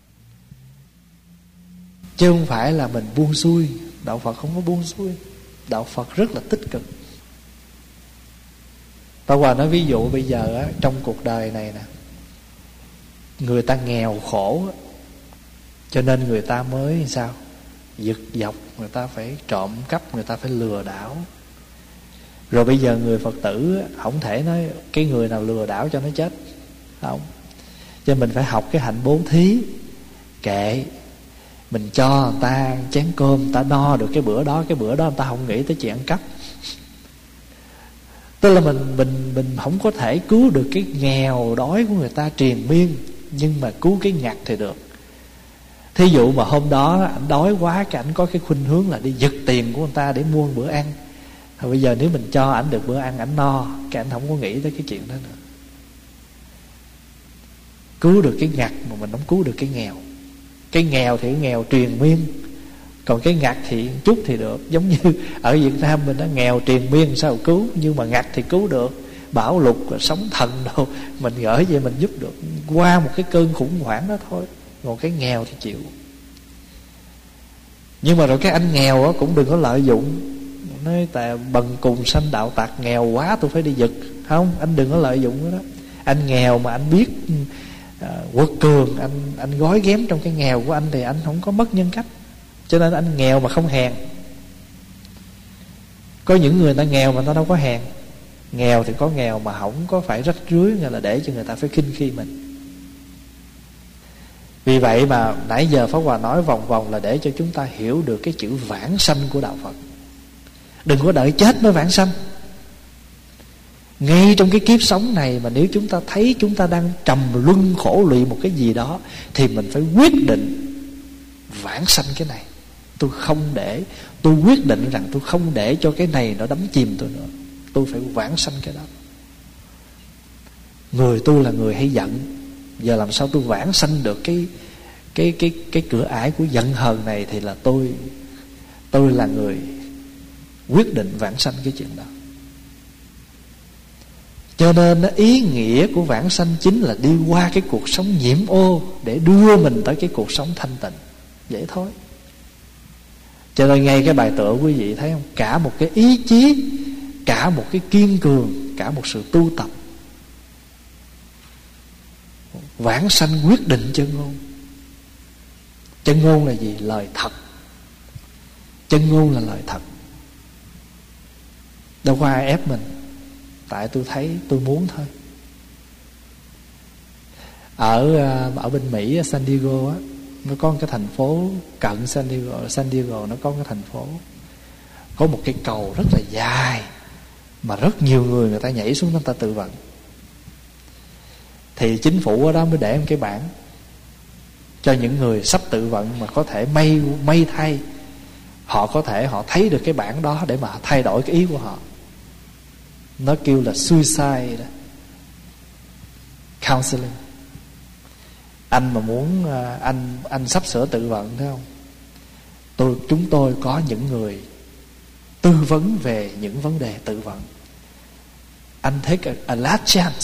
chứ không phải là mình buông xuôi. Đạo Phật không có buông xuôi, đạo Phật rất là tích cực. Tao Hòa nói ví dụ bây giờ trong cuộc đời này nè, người ta nghèo khổ, cho nên người ta mới sao? Giật dọc, người ta phải trộm cắp, người ta phải lừa đảo. Rồi bây giờ người Phật tử không thể nói cái người nào lừa đảo cho nó chết, không. Cho mình phải học cái hạnh bố thí. Kệ, mình cho người ta chén cơm, người ta no được cái bữa đó người ta không nghĩ tới chuyện ăn cắp. Tức là mình không có thể cứu được cái nghèo đói của người ta triền miên, nhưng mà cứu cái ngặt thì được. Thí dụ mà hôm đó anh đói quá, cái ảnh có cái khuynh hướng là đi giật tiền của người ta để mua bữa ăn. Rồi bây giờ nếu mình cho ảnh được bữa ăn, ảnh no, cái ảnh không có nghĩ tới cái chuyện đó nữa. Cứu được cái ngặt mà mình không cứu được cái nghèo. Cái nghèo thì nghèo triền miên, còn cái ngặt thì chút thì được. Giống như ở Việt Nam mình, nó nghèo triền miên sao cứu, nhưng mà ngặt thì cứu được. Bão lụt, sóng thần đâu, mình gửi về mình giúp được qua một cái cơn khủng hoảng đó thôi. Còn cái nghèo thì chịu. Nhưng mà rồi cái anh nghèo đó cũng đừng có lợi dụng, nói tại bần cùng sanh đạo tặc, nghèo quá tôi phải đi giật. Không, anh đừng có lợi dụng cái đó. Anh nghèo mà anh biết quật cường, anh gói ghém trong cái nghèo của anh thì anh không có mất nhân cách. Cho nên anh nghèo mà không hèn. Có những người ta nghèo mà ta đâu có hèn. Nghèo thì có nghèo mà không có phải rách rưới, nghĩa là để cho người ta phải khinh khi mình. Vì vậy mà nãy giờ Pháp Hòa nói vòng vòng là để cho chúng ta hiểu được cái chữ vãng sanh của Đạo Phật. Đừng có đợi chết mới vãng sanh. Ngay trong cái kiếp sống này mà nếu chúng ta thấy chúng ta đang trầm luân khổ lụy một cái gì đó, thì mình phải quyết định vãng sanh cái này. Tôi quyết định rằng tôi không để cho cái này nó đắm chìm tôi nữa. Tôi phải vãng sanh cái đó. Người tôi là người hay giận, giờ làm sao tôi vãng sanh được cái cửa ải của giận hờn này, thì là tôi là người quyết định vãng sanh cái chuyện đó. Cho nên ý nghĩa của vãng sanh chính là đi qua cái cuộc sống nhiễm ô để đưa mình tới cái cuộc sống thanh tịnh. Vậy thôi. Cho nên ngay cái bài tựa quý vị thấy không, cả một cái ý chí, cả một cái kiên cường, cả một sự tu tập. Vãng sanh quyết định chân ngôn. Chân ngôn là gì? Lời thật. Chân ngôn là lời thật. Đâu có ai ép mình, tại tôi thấy tôi muốn thôi. Ở bên Mỹ, ở San Diego á, nó có một cái thành phố cận San Diego nó có một cái thành phố có một cái cầu rất là dài mà rất nhiều người ta nhảy xuống, người ta tự vận. Thì chính phủ ở đó mới để một cái bảng cho những người sắp tự vận mà có thể may thay, họ thấy được cái bảng đó để mà thay đổi cái ý của họ. Nó kêu là suicide counseling. Anh mà muốn anh sắp sửa tự vận thấy không? Chúng tôi có những người tư vấn về những vấn đề tự vận. Anh take a last chance.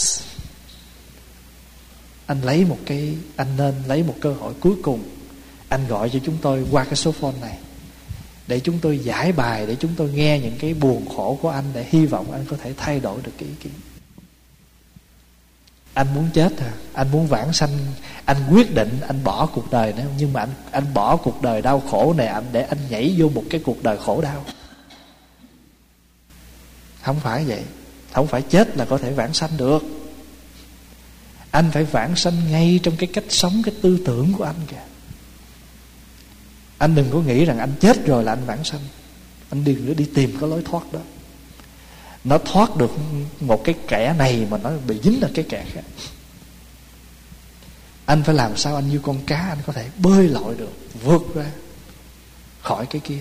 Anh nên lấy một cơ hội cuối cùng. Anh gọi cho chúng tôi qua cái số phone này để chúng tôi giải bài, để chúng tôi nghe những cái buồn khổ của anh, để hy vọng anh có thể thay đổi được cái ý kiến. Anh muốn chết à? Anh muốn vãng sanh, anh quyết định anh bỏ cuộc đời nữa, nhưng mà anh bỏ cuộc đời đau khổ này để anh nhảy vô một cái cuộc đời khổ đau. Không phải vậy. Không phải chết là có thể vãng sanh được. Anh phải vãng sanh ngay trong cái cách sống, cái tư tưởng của anh kìa. Anh đừng có nghĩ rằng anh chết rồi là anh vãng sanh. Anh đừng đi tìm cái lối thoát đó. Nó thoát được một cái kẻ này mà nó bị dính ở cái kẻ khác. Anh phải làm sao anh như con cá, anh có thể bơi lội được, vượt ra khỏi cái kia.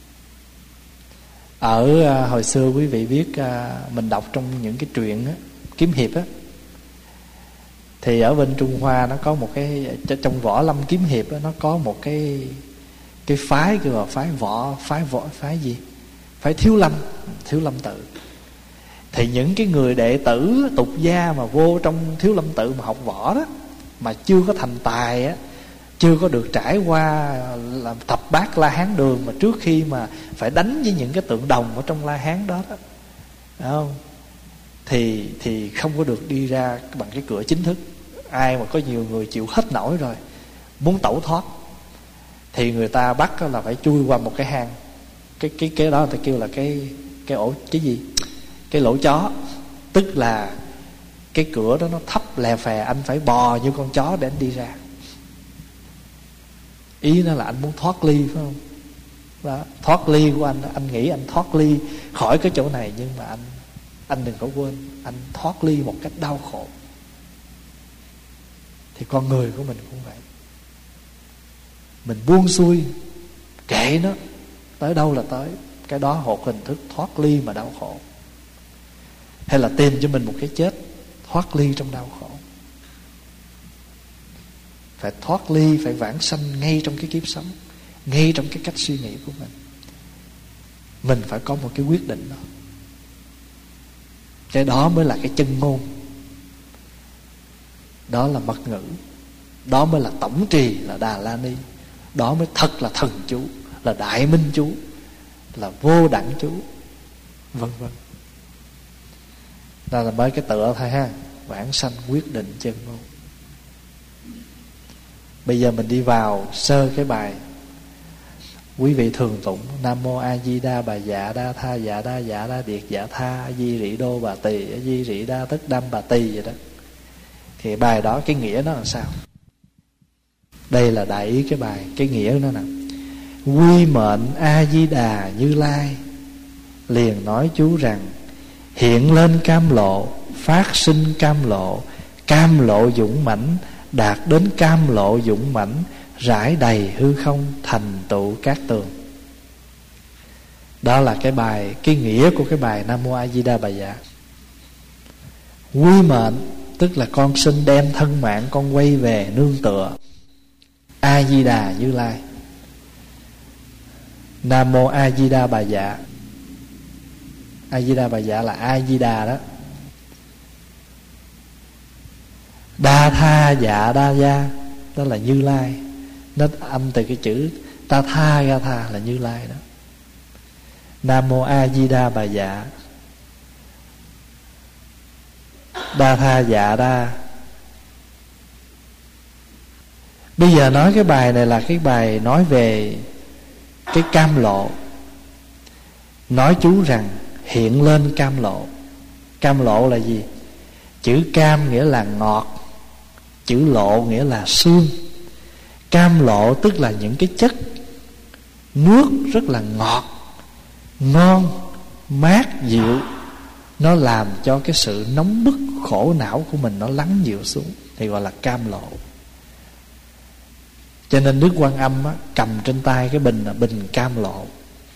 Hồi xưa quý vị biết, mình đọc trong những cái truyện kiếm hiệp á, thì ở bên Trung Hoa nó có một cái, trong Võ Lâm kiếm hiệp á, nó có một cái phái kêu là phái gì? Phái Thiếu Lâm tự. Thì những cái người đệ tử tục gia mà vô trong Thiếu Lâm tự mà học võ đó, mà chưa có thành tài á, chưa có được trải qua làm thập bát La Hán đường, mà trước khi mà phải đánh với những cái tượng đồng ở trong La Hán đó, phải không? Thì không có được đi ra bằng cái cửa chính thức. Ai mà có nhiều người chịu hết nổi rồi, muốn tẩu thoát, thì người ta bắt là phải chui qua một cái hang. Cái đó người ta kêu là cái ổ, cái gì? Cái lỗ chó. Tức là cái cửa đó nó thấp lè phè, anh phải bò như con chó để anh đi ra. Ý nó là anh muốn thoát ly, phải không? Đó, thoát ly của anh nghĩ anh thoát ly khỏi cái chỗ này, nhưng mà anh đừng có quên, anh thoát ly một cách đau khổ. Thì con người của mình cũng vậy. Mình buông xuôi, kệ nó, tới đâu là tới. Cái đó một hình thức thoát ly mà đau khổ. Hay là tìm cho mình một cái chết, thoát ly trong đau khổ. Phải thoát ly, phải vãng sanh ngay trong cái kiếp sống, ngay trong cái cách suy nghĩ của mình. Mình phải có một cái quyết định đó. Cái đó mới là cái chân ngôn. Đó là mật ngữ. Đó mới là tổng trì, là Đà La Ni. Đó mới thật là thần chú, là đại minh chú, là vô đẳng chú, vân vân. Đó là mới cái tựa thôi ha. Vãng sanh quyết định chân ngôn. Bây giờ mình đi vào sơ cái bài. Quý vị thường tụng Nam Mô A Di Đà Bà Dạ Đa Tha Dạ Đa Dạ Đa Điệt Dạ Tha A Di Rị Đô Bà Tỳ A Di Rị Đa Tất Đam Bà Tỳ vậy đó. Thì bài đó cái nghĩa nó là sao? Đây là đại ý cái bài. Cái nghĩa nó nè: quy mệnh A Di Đà Như Lai liền nói chú rằng hiện lên cam lộ, phát sinh cam lộ, cam lộ dũng mãnh, đạt đến cam lộ dũng mãnh, rải đầy hư không, thành tựu cát tường. Đó là cái bài, cái nghĩa của cái bài Nam Mô A Di Đà Bà Dạ. Quy mệnh tức là con xin đem thân mạng con quay về nương tựa A Di Đà Như Lai. Nam Mô A Di Đà Bà Dạ. A Di Đà Bà Dạ là A Di Đà đó. Đa Tha Dạ Đa Gia đó là Như Lai. Nó âm từ cái chữ Ta Tha Ga Tha là Như Lai đó. Nam Mô A Di Đà Bà Dạ. Đa Tha Dạ Đa. Bây giờ nói cái bài này là cái bài nói về cái cam lộ. Nói chú rằng hiện lên cam lộ. Cam lộ là gì? Chữ cam nghĩa là ngọt, chữ lộ nghĩa là sương. Cam lộ tức là những cái chất nước rất là ngọt, ngon, mát, dịu. Nó làm cho cái sự nóng bức khổ não của mình nó lắng dịu xuống, thì gọi là cam lộ. Cho nên Đức Quan Âm á, cầm trên tay cái bình là bình cam lộ.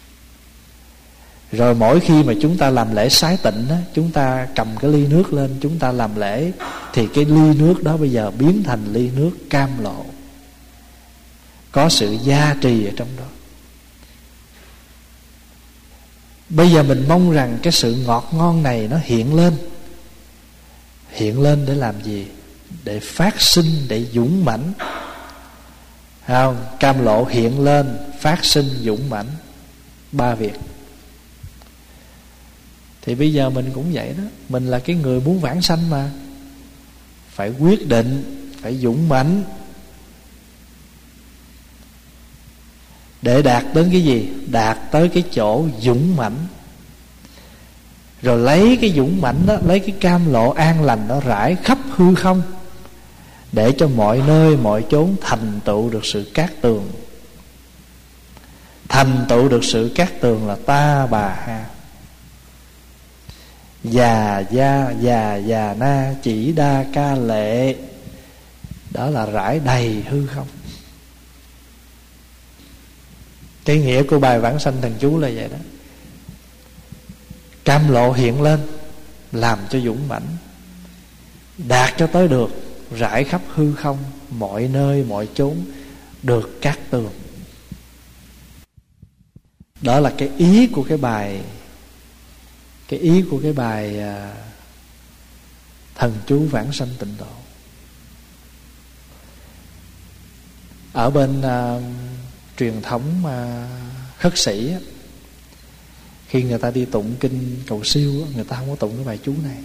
Rồi mỗi khi mà chúng ta làm lễ sái tịnh á, chúng ta cầm cái ly nước lên, chúng ta làm lễ, thì cái ly nước đó bây giờ biến thành ly nước cam lộ, có sự gia trì ở trong đó. Bây giờ mình mong rằng cái sự ngọt ngon này nó hiện lên. Hiện lên để làm gì? Để phát sinh, để dũng mãnh. Không? Cam lộ hiện lên, phát sinh, dũng mãnh, ba việc. Thì bây giờ mình cũng vậy đó. Mình là cái người muốn vãng sanh mà, phải quyết định, phải dũng mãnh, để đạt đến cái gì? Đạt tới cái chỗ dũng mãnh. Rồi lấy cái dũng mãnh đó, lấy cái cam lộ an lành đó rải khắp hư không, để cho mọi nơi mọi chốn thành tựu được sự cát tường. Thành tựu được sự cát tường là Ta Bà Ha. Già gia già già na chỉ đa ca lệ, đó là rải đầy hư không. Cái nghĩa của bài vãng sanh thần chú là vậy đó. Cam lộ hiện lên, làm cho dũng mãnh, đạt cho tới được, rải khắp hư không, mọi nơi mọi chốn được cát tường. Đó là cái ý của cái bài, cái ý của cái bài thần chú vãng sanh tịnh độ. Ở bên truyền thống khất sĩ á, khi người ta đi tụng kinh cầu siêu á, người ta không có tụng cái bài chú này,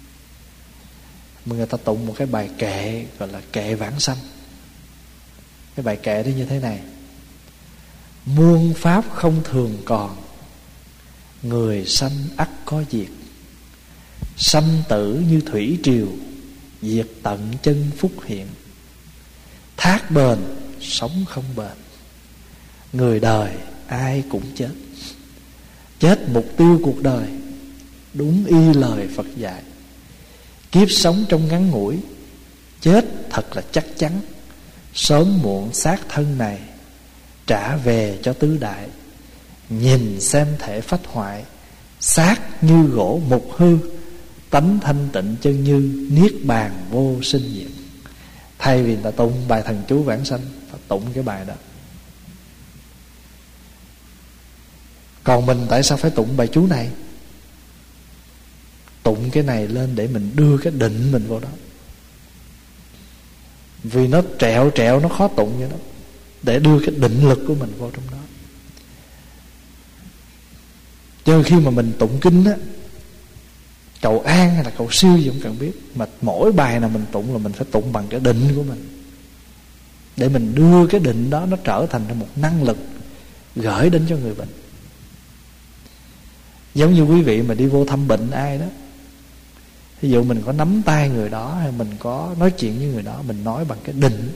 mà người ta tụng một cái bài kệ gọi là kệ vãng sanh. Cái bài kệ đó như thế này: muôn pháp không thường còn, người sanh ắt có diệt. Sanh tử như thủy triều, diệt tận chân phúc hiện. Thác bền, sống không bền. Người đời ai cũng chết. Chết mục tiêu cuộc đời, đúng y lời Phật dạy. Kiếp sống trong ngắn ngủi, chết thật là chắc chắn. Sớm muộn xác thân này, trả về cho tứ đại. Nhìn xem thể phách hoại, xác như gỗ mục hư. Tánh thanh tịnh chân như, niết bàn vô sinh diệt. Thay vì người ta tụng bài thần chú vãng sanh, ta tụng cái bài đó. Còn mình tại sao phải tụng bài chú này? Tụng cái này lên để mình đưa cái định mình vào đó. Vì nó trẹo nó khó tụng vậy đó, để đưa cái định lực của mình vào trong đó. Cho khi mà mình tụng kinh á, cầu an hay là cầu siêu gì không cần biết, mà mỗi bài nào mình tụng là mình phải tụng bằng cái định của mình, để mình đưa cái định đó nó trở thành một năng lực gửi đến cho người bệnh. Giống như quý vị mà đi vô thăm bệnh ai đó, ví dụ mình có nắm tay người đó, hay mình có nói chuyện với người đó, mình nói bằng cái định,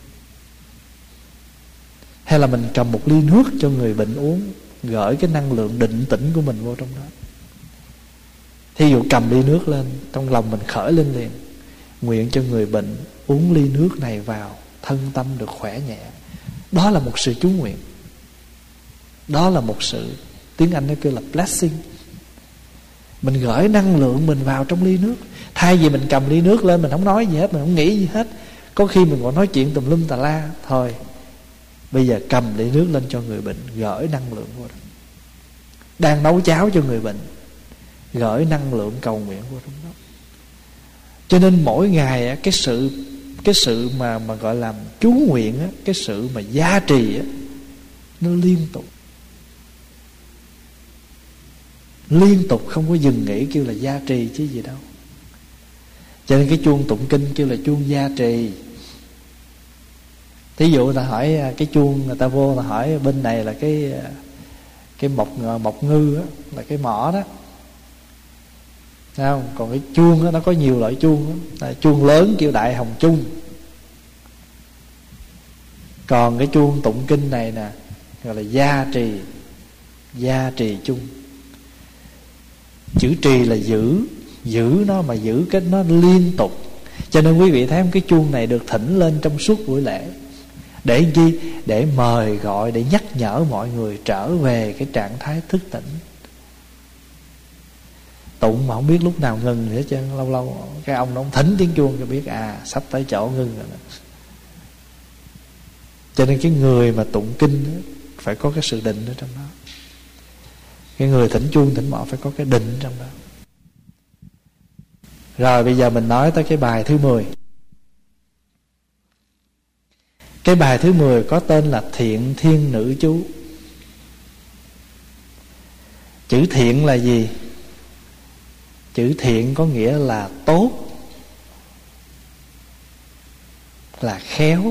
hay là mình cầm một ly nước cho người bệnh uống, gửi cái năng lượng định tĩnh của mình vô trong đó. Thí dụ cầm ly nước lên, trong lòng mình khởi lên liền, nguyện cho người bệnh uống ly nước này vào, thân tâm được khỏe nhẹ. Đó là một sự chú nguyện. Đó là một sự, tiếng Anh nó kêu là blessing. Mình gửi năng lượng mình vào trong ly nước. Thay vì mình cầm ly nước lên, mình không nói gì hết, mình không nghĩ gì hết, có khi mình còn nói chuyện tùm lum tà la. Thôi, bây giờ cầm ly nước lên cho người bệnh, gửi năng lượng vô đó. Đang nấu cháo cho người bệnh, gửi năng lượng cầu nguyện vô trong đó. Cho nên mỗi ngày cái sự mà gọi là chú nguyện á, cái sự mà gia trì á, nó liên tục, liên tục không có dừng nghỉ, kêu là gia trì chứ gì đâu. Cho nên cái chuông tụng kinh kêu là chuông gia trì. Thí dụ người ta hỏi cái chuông, người ta vô người ta hỏi bên này là cái mộc ngư á, là cái mỏ đó, thấy không? Còn cái chuông đó, nó có nhiều loại chuông đó. Chuông lớn kêu đại hồng chung. Còn cái chuông tụng kinh này nè, gọi là gia trì chung. Chữ trì là giữ nó, mà giữ cái nó liên tục. Cho nên quý vị thấy không, cái chuông này được thỉnh lên trong suốt buổi lễ. Để chi? Để mời gọi, để nhắc nhở mọi người trở về cái trạng thái thức tỉnh. Tụng mà không biết lúc nào ngừng nữa chứ. Lâu lâu cái ông nó thỉnh tiếng chuông cho biết sắp tới chỗ ngừng rồi đó. Cho nên cái người mà tụng kinh đó, phải có cái sự định ở trong đó. Cái người thỉnh chuông thỉnh mõ phải có cái định trong đó. Rồi bây giờ mình nói tới cái bài thứ 10. Cái bài thứ 10 có tên là Thiện Thiên Nữ Chú. Chữ thiện là gì? Chữ thiện có nghĩa là tốt, là khéo,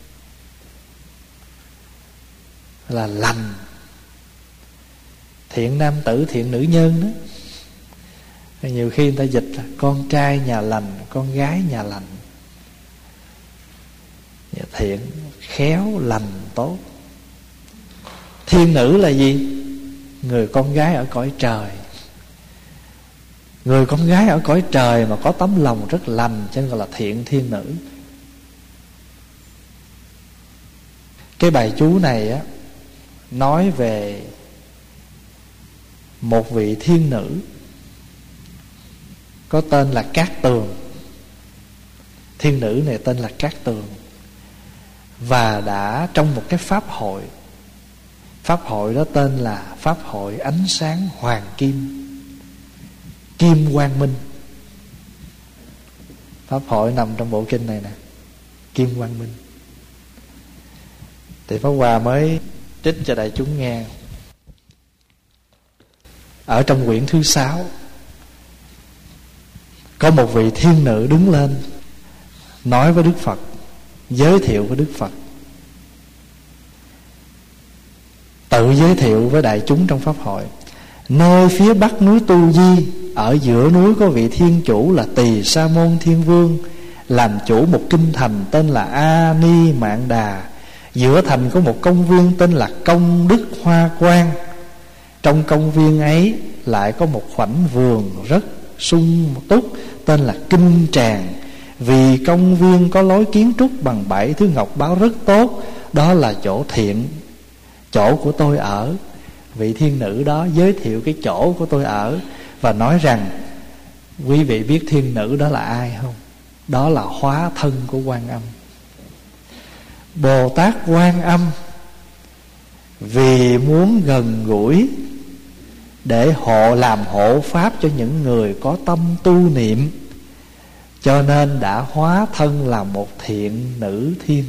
là lành. Thiện nam tử, thiện nữ nhân đó. Nhiều khi người ta dịch là con trai nhà lành, con gái nhà lành. Thiện, khéo, lành, tốt. Thiên nữ là gì? Người con gái ở cõi trời. Người con gái ở cõi trời mà có tấm lòng rất lành, cho nên gọi là thiện thiên nữ. Cái bài chú này á, nói về một vị thiên nữ có tên là Cát Tường. Thiên nữ này tên là Cát Tường, và đã trong một cái pháp hội. Pháp hội đó tên là Pháp hội Ánh Sáng Hoàng Kim, Kim Quang Minh. Pháp hội nằm trong bộ kinh này nè, Kim Quang Minh. Thì Pháp Hòa mới trích cho đại chúng nghe. Ở trong quyển thứ 6 có một vị thiên nữ đứng lên nói với Đức Phật, giới thiệu với Đức Phật, tự giới thiệu với đại chúng trong pháp hội. Nơi phía bắc núi Tu Di, ở giữa núi có vị thiên chủ là Tỳ Sa Môn Thiên Vương, làm chủ một kinh thành tên là A Ni Mạn Đà. Giữa thành có một công viên tên là Công Đức Hoa Quang. Trong công viên ấy lại có một khoảnh vườn rất sung túc tên là Kinh Tràng. Vì công viên có lối kiến trúc bằng 7 thứ ngọc báo rất tốt. Đó là chỗ thiện, chỗ của tôi ở. Vị thiên nữ đó giới thiệu cái chỗ của tôi ở, và nói rằng, quý vị biết thiên nữ đó là ai không? Đó là hóa thân của Quan Âm. Bồ Tát Quan Âm vì muốn gần gũi để làm hộ pháp cho những người có tâm tu niệm, cho nên đã hóa thân là một thiện nữ thiên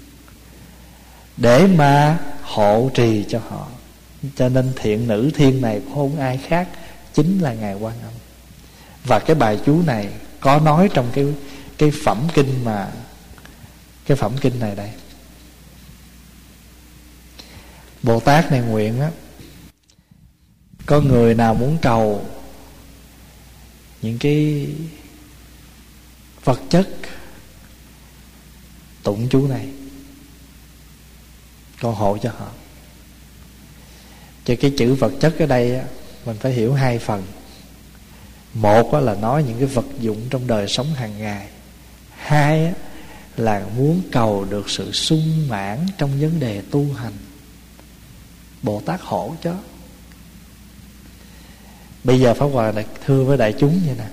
để mà hộ trì cho họ. Cho nên thiện nữ thiên này không ai khác, chính là Ngài Quan Âm. Và cái bài chú này có nói trong cái phẩm kinh mà, cái phẩm kinh này đây. Bồ Tát này nguyện á, có người nào muốn cầu những cái vật chất tụng chú này, con hộ cho họ. Cho cái chữ vật chất ở đây á, mình phải hiểu hai phần. Một á, là nói những cái vật dụng trong đời sống hàng ngày. Hai á, là muốn cầu được sự sung mãn trong vấn đề tu hành. Bồ Tát hộ cho. Bây giờ Pháp Hòa thưa với đại chúng vậy nè,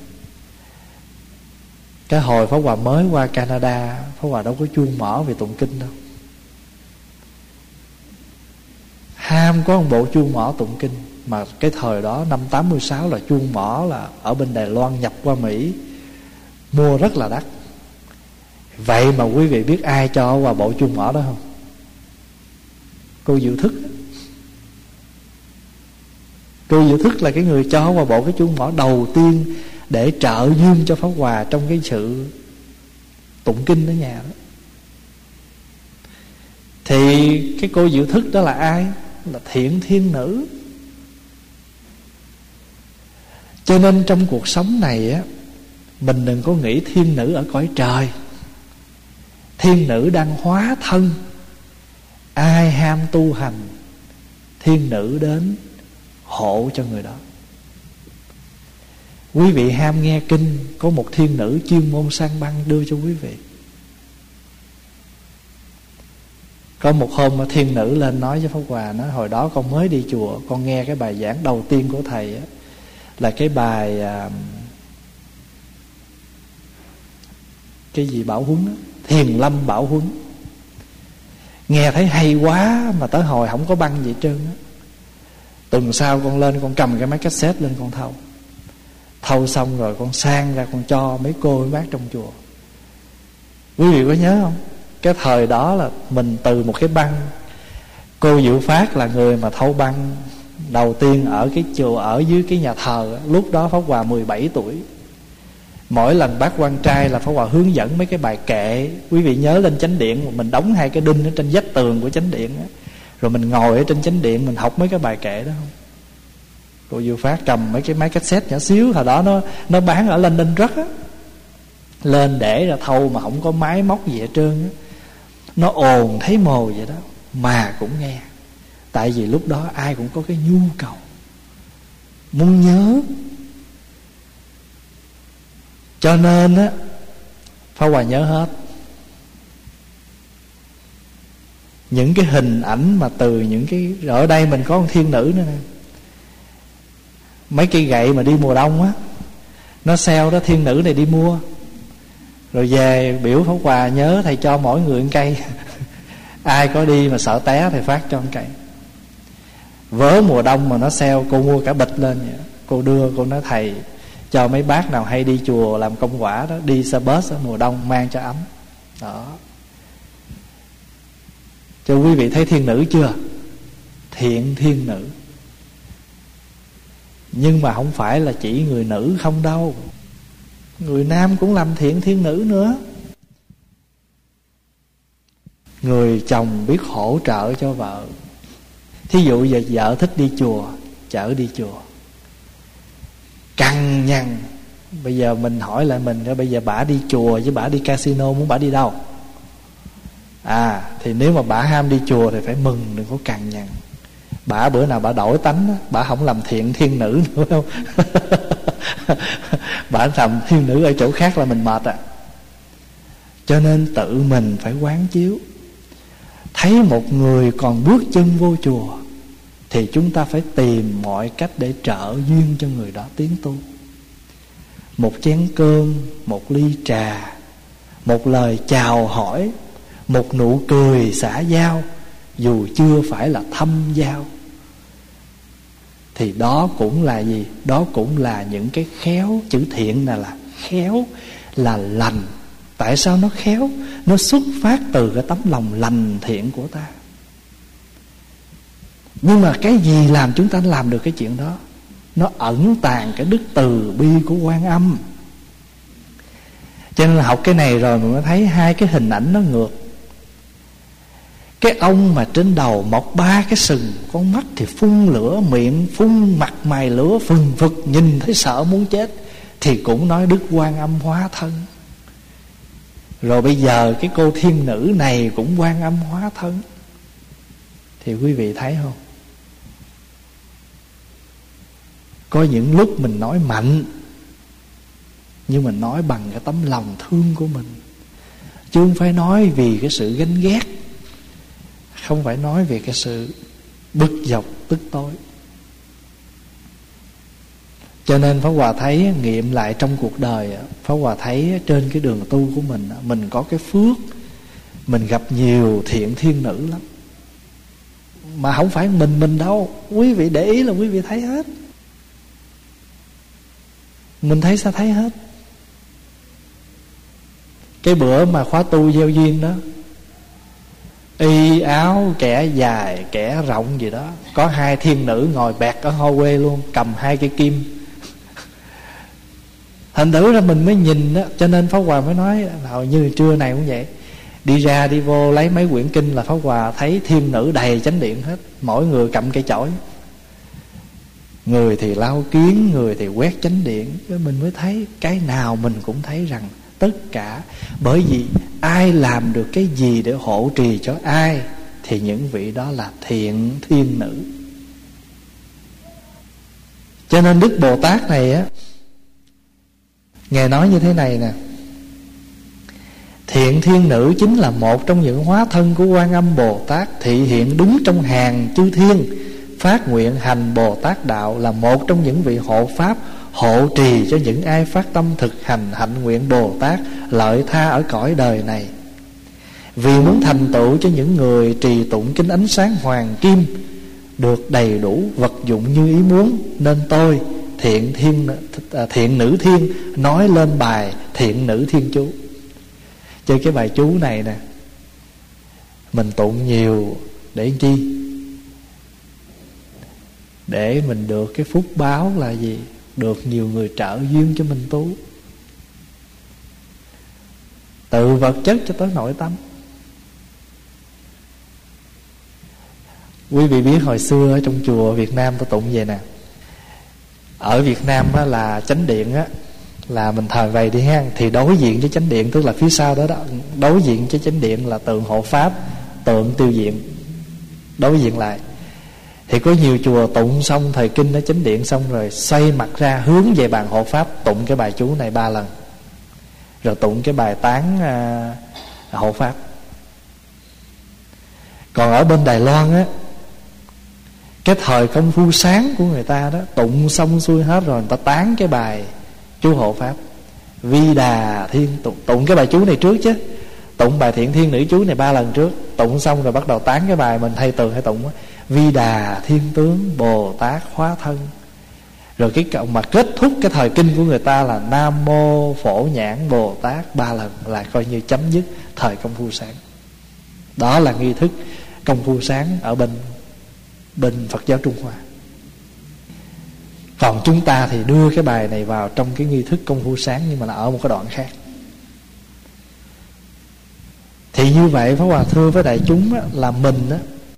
cái hồi Pháp Hòa mới qua Canada, Pháp Hòa đâu có chuông mỏ về tụng kinh đâu. Ham có một bộ chuông mỏ tụng kinh. Mà cái thời đó năm 86 là chuông mỏ là ở bên Đài Loan nhập qua Mỹ, mua rất là đắt. Vậy mà quý vị biết ai cho qua bộ chuông mỏ đó không? Cô Diệu Thức. Cô Diệu Thức là cái người cho qua bộ cái chuông mỏ đầu tiên để trợ duyên cho Pháp Hòa trong cái sự tụng kinh ở nhà đó. Thì cái cô Diệu Thức đó là ai? Là Thiện Thiên Nữ. Cho nên trong cuộc sống này á, mình đừng có nghĩ thiên nữ ở cõi trời. Thiên nữ đang hóa thân. Ai ham tu hành, thiên nữ đến hộ cho người đó. Quý vị ham nghe kinh, có một thiên nữ chuyên môn sang băng đưa cho quý vị. Có một hôm thiên nữ lên nói với Pháp Hòa, nói hồi đó con mới đi chùa, con nghe cái bài giảng đầu tiên của thầy á, là cái bài cái gì bảo huấn á, Thiền Lâm bảo huấn. Nghe thấy hay quá mà tới hồi không có băng gì hết trơn á. Tuần sau con lên, con cầm cái máy cassette lên con thâu. Thâu xong rồi con sang ra con cho mấy cô mấy bác trong chùa. Quý vị có nhớ không? Cái thời đó là mình từ một cái băng, cô Diệu Phát là người mà thâu băng đầu tiên ở cái chùa, ở dưới cái nhà thờ. Lúc đó Pháp Hòa 17 tuổi. Mỗi lần bác quan trai là Pháp Hòa hướng dẫn mấy cái bài kệ. Quý vị nhớ lên chánh điện, mình đóng hai cái đinh ở trên vách tường của chánh điện á, rồi mình ngồi ở trên chánh điện mình học mấy cái bài kệ đó không? Cô Diệu Phát cầm mấy cái máy cassette nhỏ xíu, hồi đó nó bán ở London rất á, lên để ra thâu mà không có máy móc gì hết trơn á. Nó ồn thấy mồ vậy đó mà cũng nghe. Tại vì lúc đó ai cũng có cái nhu cầu muốn nhớ. Cho nên á, Pháp Hòa nhớ hết những cái hình ảnh mà từ những cái... Ở đây mình có con thiên nữ nữa nè, mấy cây gậy mà đi mùa đông á, nó sale đó, thiên nữ này đi mua rồi về biểu Pháp Hòa nhớ thầy cho mỗi người một cây. Ai có đi mà sợ té thì phát cho một cây. Vớ mùa đông mà nó sale, cô mua cả bịch lên vậy. Cô đưa, cô nói thầy cho mấy bác nào hay đi chùa làm công quả đó, đi xe bus ở mùa đông mang cho ấm. Đó. Cho quý vị thấy thiên nữ chưa? Thiện thiên nữ. Nhưng mà không phải là chỉ người nữ không đâu, người nam cũng làm thiện thiên nữ nữa. Người chồng biết hỗ trợ cho vợ. Thí dụ giờ vợ thích đi chùa, chở đi chùa, cằn nhằn. Bây giờ mình hỏi lại mình, bây giờ bả đi chùa chứ bả đi casino, muốn bả đi đâu? Thì nếu mà bả ham đi chùa thì phải mừng, đừng có cằn nhằn. Bả bữa nào bả đổi tánh đó, bả không làm thiện thiên nữ nữa đâu. Bả làm thiên nữ ở chỗ khác là mình mệt à. Cho nên tự mình phải quán chiếu. Thấy một người còn bước chân vô chùa thì chúng ta phải tìm mọi cách để trợ duyên cho người đó tiến tu. Một chén cơm, một ly trà, một lời chào hỏi, một nụ cười xã giao, dù chưa phải là thâm giao, thì đó cũng là gì? Đó cũng là những cái khéo. Chữ thiện là khéo, là lành. Tại sao nó khéo? Nó xuất phát từ cái tấm lòng lành thiện của ta. Nhưng mà cái gì làm chúng ta làm được cái chuyện đó? Nó ẩn tàng cái đức từ bi của Quan Âm. Cho nên là học cái này rồi mình mới thấy hai cái hình ảnh nó ngược. Cái ông mà trên đầu mọc 3 cái sừng, con mắt thì phun lửa, miệng phun mặt mày lửa phừng phực, nhìn thấy sợ muốn chết, thì cũng nói Đức Quan Âm hóa thân. Rồi bây giờ cái cô thiên nữ này cũng Quan Âm hóa thân. Thì quý vị thấy không? Có những lúc mình nói mạnh, nhưng mình nói bằng cái tấm lòng thương của mình, chứ không phải nói vì cái sự ganh ghét, không phải nói về cái sự bực dọc tức tối. Cho nên Pháp Hòa thấy nghiệm lại trong cuộc đời, Pháp Hòa thấy trên cái đường tu của mình có cái phước, mình gặp nhiều thiện thiên nữ lắm. Mà không phải mình đâu, quý vị để ý là quý vị thấy hết. Mình thấy sao thấy hết. Cái bữa mà khóa tu gieo duyên đó, y áo kẻ dài kẻ rộng gì đó, có 2 thiên nữ ngồi bẹt ở hô quê luôn, cầm 2 cây kim. Thành thử ra mình mới nhìn đó. Cho nên Pháp Hòa mới nói, hầu như trưa này cũng vậy, đi ra đi vô lấy mấy quyển kinh là Pháp Hòa thấy thiên nữ đầy chánh điện hết, mỗi người cầm cây chổi, người thì lau kiến, người thì quét chánh điện. Mình mới thấy cái nào mình cũng thấy rằng tất cả, bởi vì ai làm được cái gì để hộ trì cho ai thì những vị đó là thiện thiên nữ. Cho nên Đức Bồ Tát này á, Ngài nói như thế này nè: thiện thiên nữ chính là một trong những hóa thân của Quan Âm Bồ Tát, thị hiện đứng trong hàng chư thiên, phát nguyện hành Bồ Tát đạo, là một trong những vị hộ pháp, hộ trì cho những ai phát tâm thực hành hạnh nguyện Bồ Tát, lợi tha ở cõi đời này. Vì muốn thành tựu cho những người trì tụng kinh ánh sáng hoàng kim được đầy đủ vật dụng như ý muốn, nên tôi thiện nữ thiên nói lên bài thiện nữ thiên chú. Chơi cái bài chú này nè, mình tụng nhiều để chi? Để mình được cái phúc báo là gì? Được nhiều người trợ duyên cho mình tu, từ vật chất cho tới nội tâm. Quý vị biết hồi xưa ở trong chùa Việt Nam tôi tụng về nè. Ở Việt Nam á, là chánh điện á, là mình thờ vầy đi ha, thì đối diện với chánh điện, tức là phía sau đó đó, đối diện với chánh điện là tượng hộ pháp, tượng tiêu diện, đối diện lại. Thì có nhiều chùa tụng xong thời kinh ở chánh điện xong rồi xoay mặt ra hướng về bàn hộ pháp, tụng cái bài chú này 3 lần, rồi tụng cái bài tán hộ pháp. Còn ở bên Đài Loan á, cái thời công phu sáng của người ta đó, tụng xong xuôi hết rồi, người ta tán cái bài chú hộ pháp Vi Đà Thiên, tụng cái bài chú này trước chứ, tụng bài thiện thiên nữ chú này 3 lần trước, tụng xong rồi bắt đầu tán cái bài mình thay từ hay tụng á, Vi Đà Thiên tướng Bồ Tát hóa thân. Rồi cái cậu mà kết thúc cái thời kinh của người ta là Nam Mô Phổ Nhãn Bồ Tát 3 lần, là coi như chấm dứt thời công phu sáng. Đó là nghi thức công phu sáng ở bên Phật giáo Trung Hoa. Còn chúng ta thì đưa cái bài này vào trong cái nghi thức công phu sáng, nhưng mà là ở một cái đoạn khác. Thì như vậy Pháp Hòa thưa với đại chúng á, là mình á,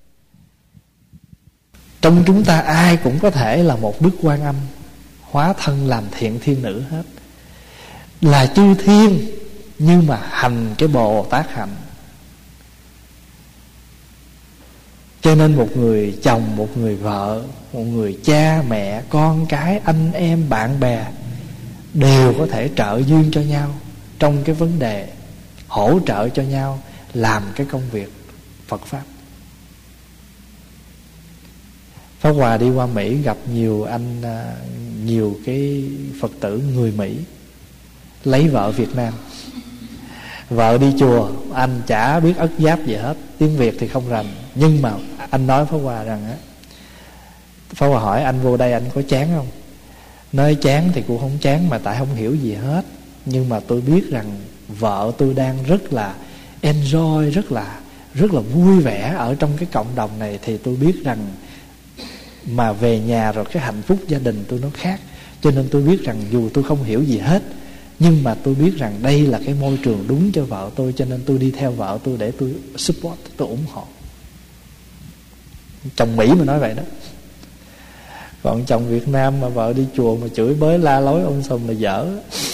trong chúng ta ai cũng có thể là một Đức Quan Âm hóa thân làm thiện thiên nữ hết, là chư thiên, nhưng mà hành cái Bồ Tát hạnh. Cho nên một người chồng, một người vợ, một người cha, mẹ, con cái, anh em, bạn bè đều có thể trợ duyên cho nhau trong cái vấn đề hỗ trợ cho nhau làm cái công việc Phật Pháp. Pháp Hòa đi qua Mỹ gặp nhiều cái Phật tử người Mỹ lấy vợ Việt Nam. Vợ đi chùa, anh chả biết ất giáp gì hết, tiếng Việt thì không rành. Nhưng mà anh nói Pháp Hòa rằng á, Pháp Hòa hỏi anh vô đây anh có chán không? Nói chán thì cũng không chán, mà tại không hiểu gì hết. Nhưng mà tôi biết rằng vợ tôi đang rất là enjoy, rất là vui vẻ ở trong cái cộng đồng này. Thì tôi biết rằng mà về nhà rồi cái hạnh phúc gia đình tôi nó khác. Cho nên tôi biết rằng dù tôi không hiểu gì hết, nhưng mà tôi biết rằng đây là cái môi trường đúng cho vợ tôi, cho nên tôi đi theo vợ tôi để tôi support, tôi ủng hộ. Chồng Mỹ mà nói vậy đó. Còn chồng Việt Nam mà vợ đi chùa mà chửi bới la lối ông sùm là dở.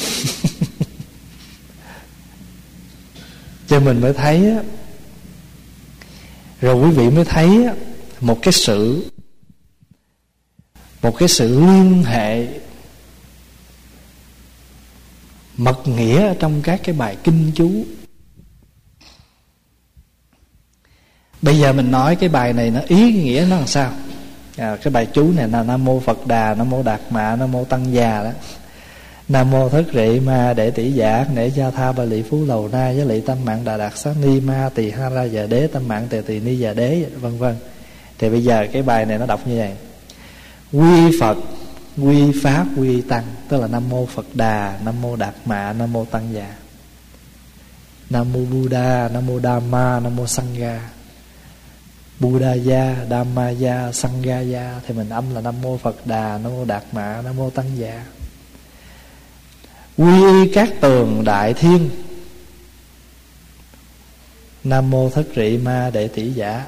Cho mình mới thấy á, rồi quý vị mới thấy á, một cái sự liên hệ mật nghĩa trong các cái bài kinh chú. Bây giờ mình nói cái bài này nó ý nghĩa nó làm sao? Cái bài chú này là Nam Mô Phật Đà, Nam Mô Đạt Mạ, Nam Mô Tăng Già đó. Nam Mô Thất Rị Ma Đệ Tỷ Giả Nể Gia Tha Ba Lị Phú Lầu Na Giá Lị Tâm Mạng Đà Đạt Sát Ni Ma Tỳ Ha Ra Già Đế Tâm Mạng Tề Tỳ Ni Già Đế, vân vân. Thì bây giờ cái bài này nó đọc như vậy: quy Phật, quy Pháp, quy Tăng. Tức là Nam Mô Phật Đà, Nam Mô Đạt Mạ, Nam Mô Tăng Già, Nam Mô Buddha, Nam Mô Dhamma, Nam Mô Sangha. Buddha-ya, Dhamma-ya, Sangha-ya. Thì mình âm là Nam Mô Phật Đà, Nam Mô Đạt Mạ, Nam Mô Tăng Già. Quy y các tường đại thiên, Nam Mô Thất Rị Ma Đệ Tỷ Giả.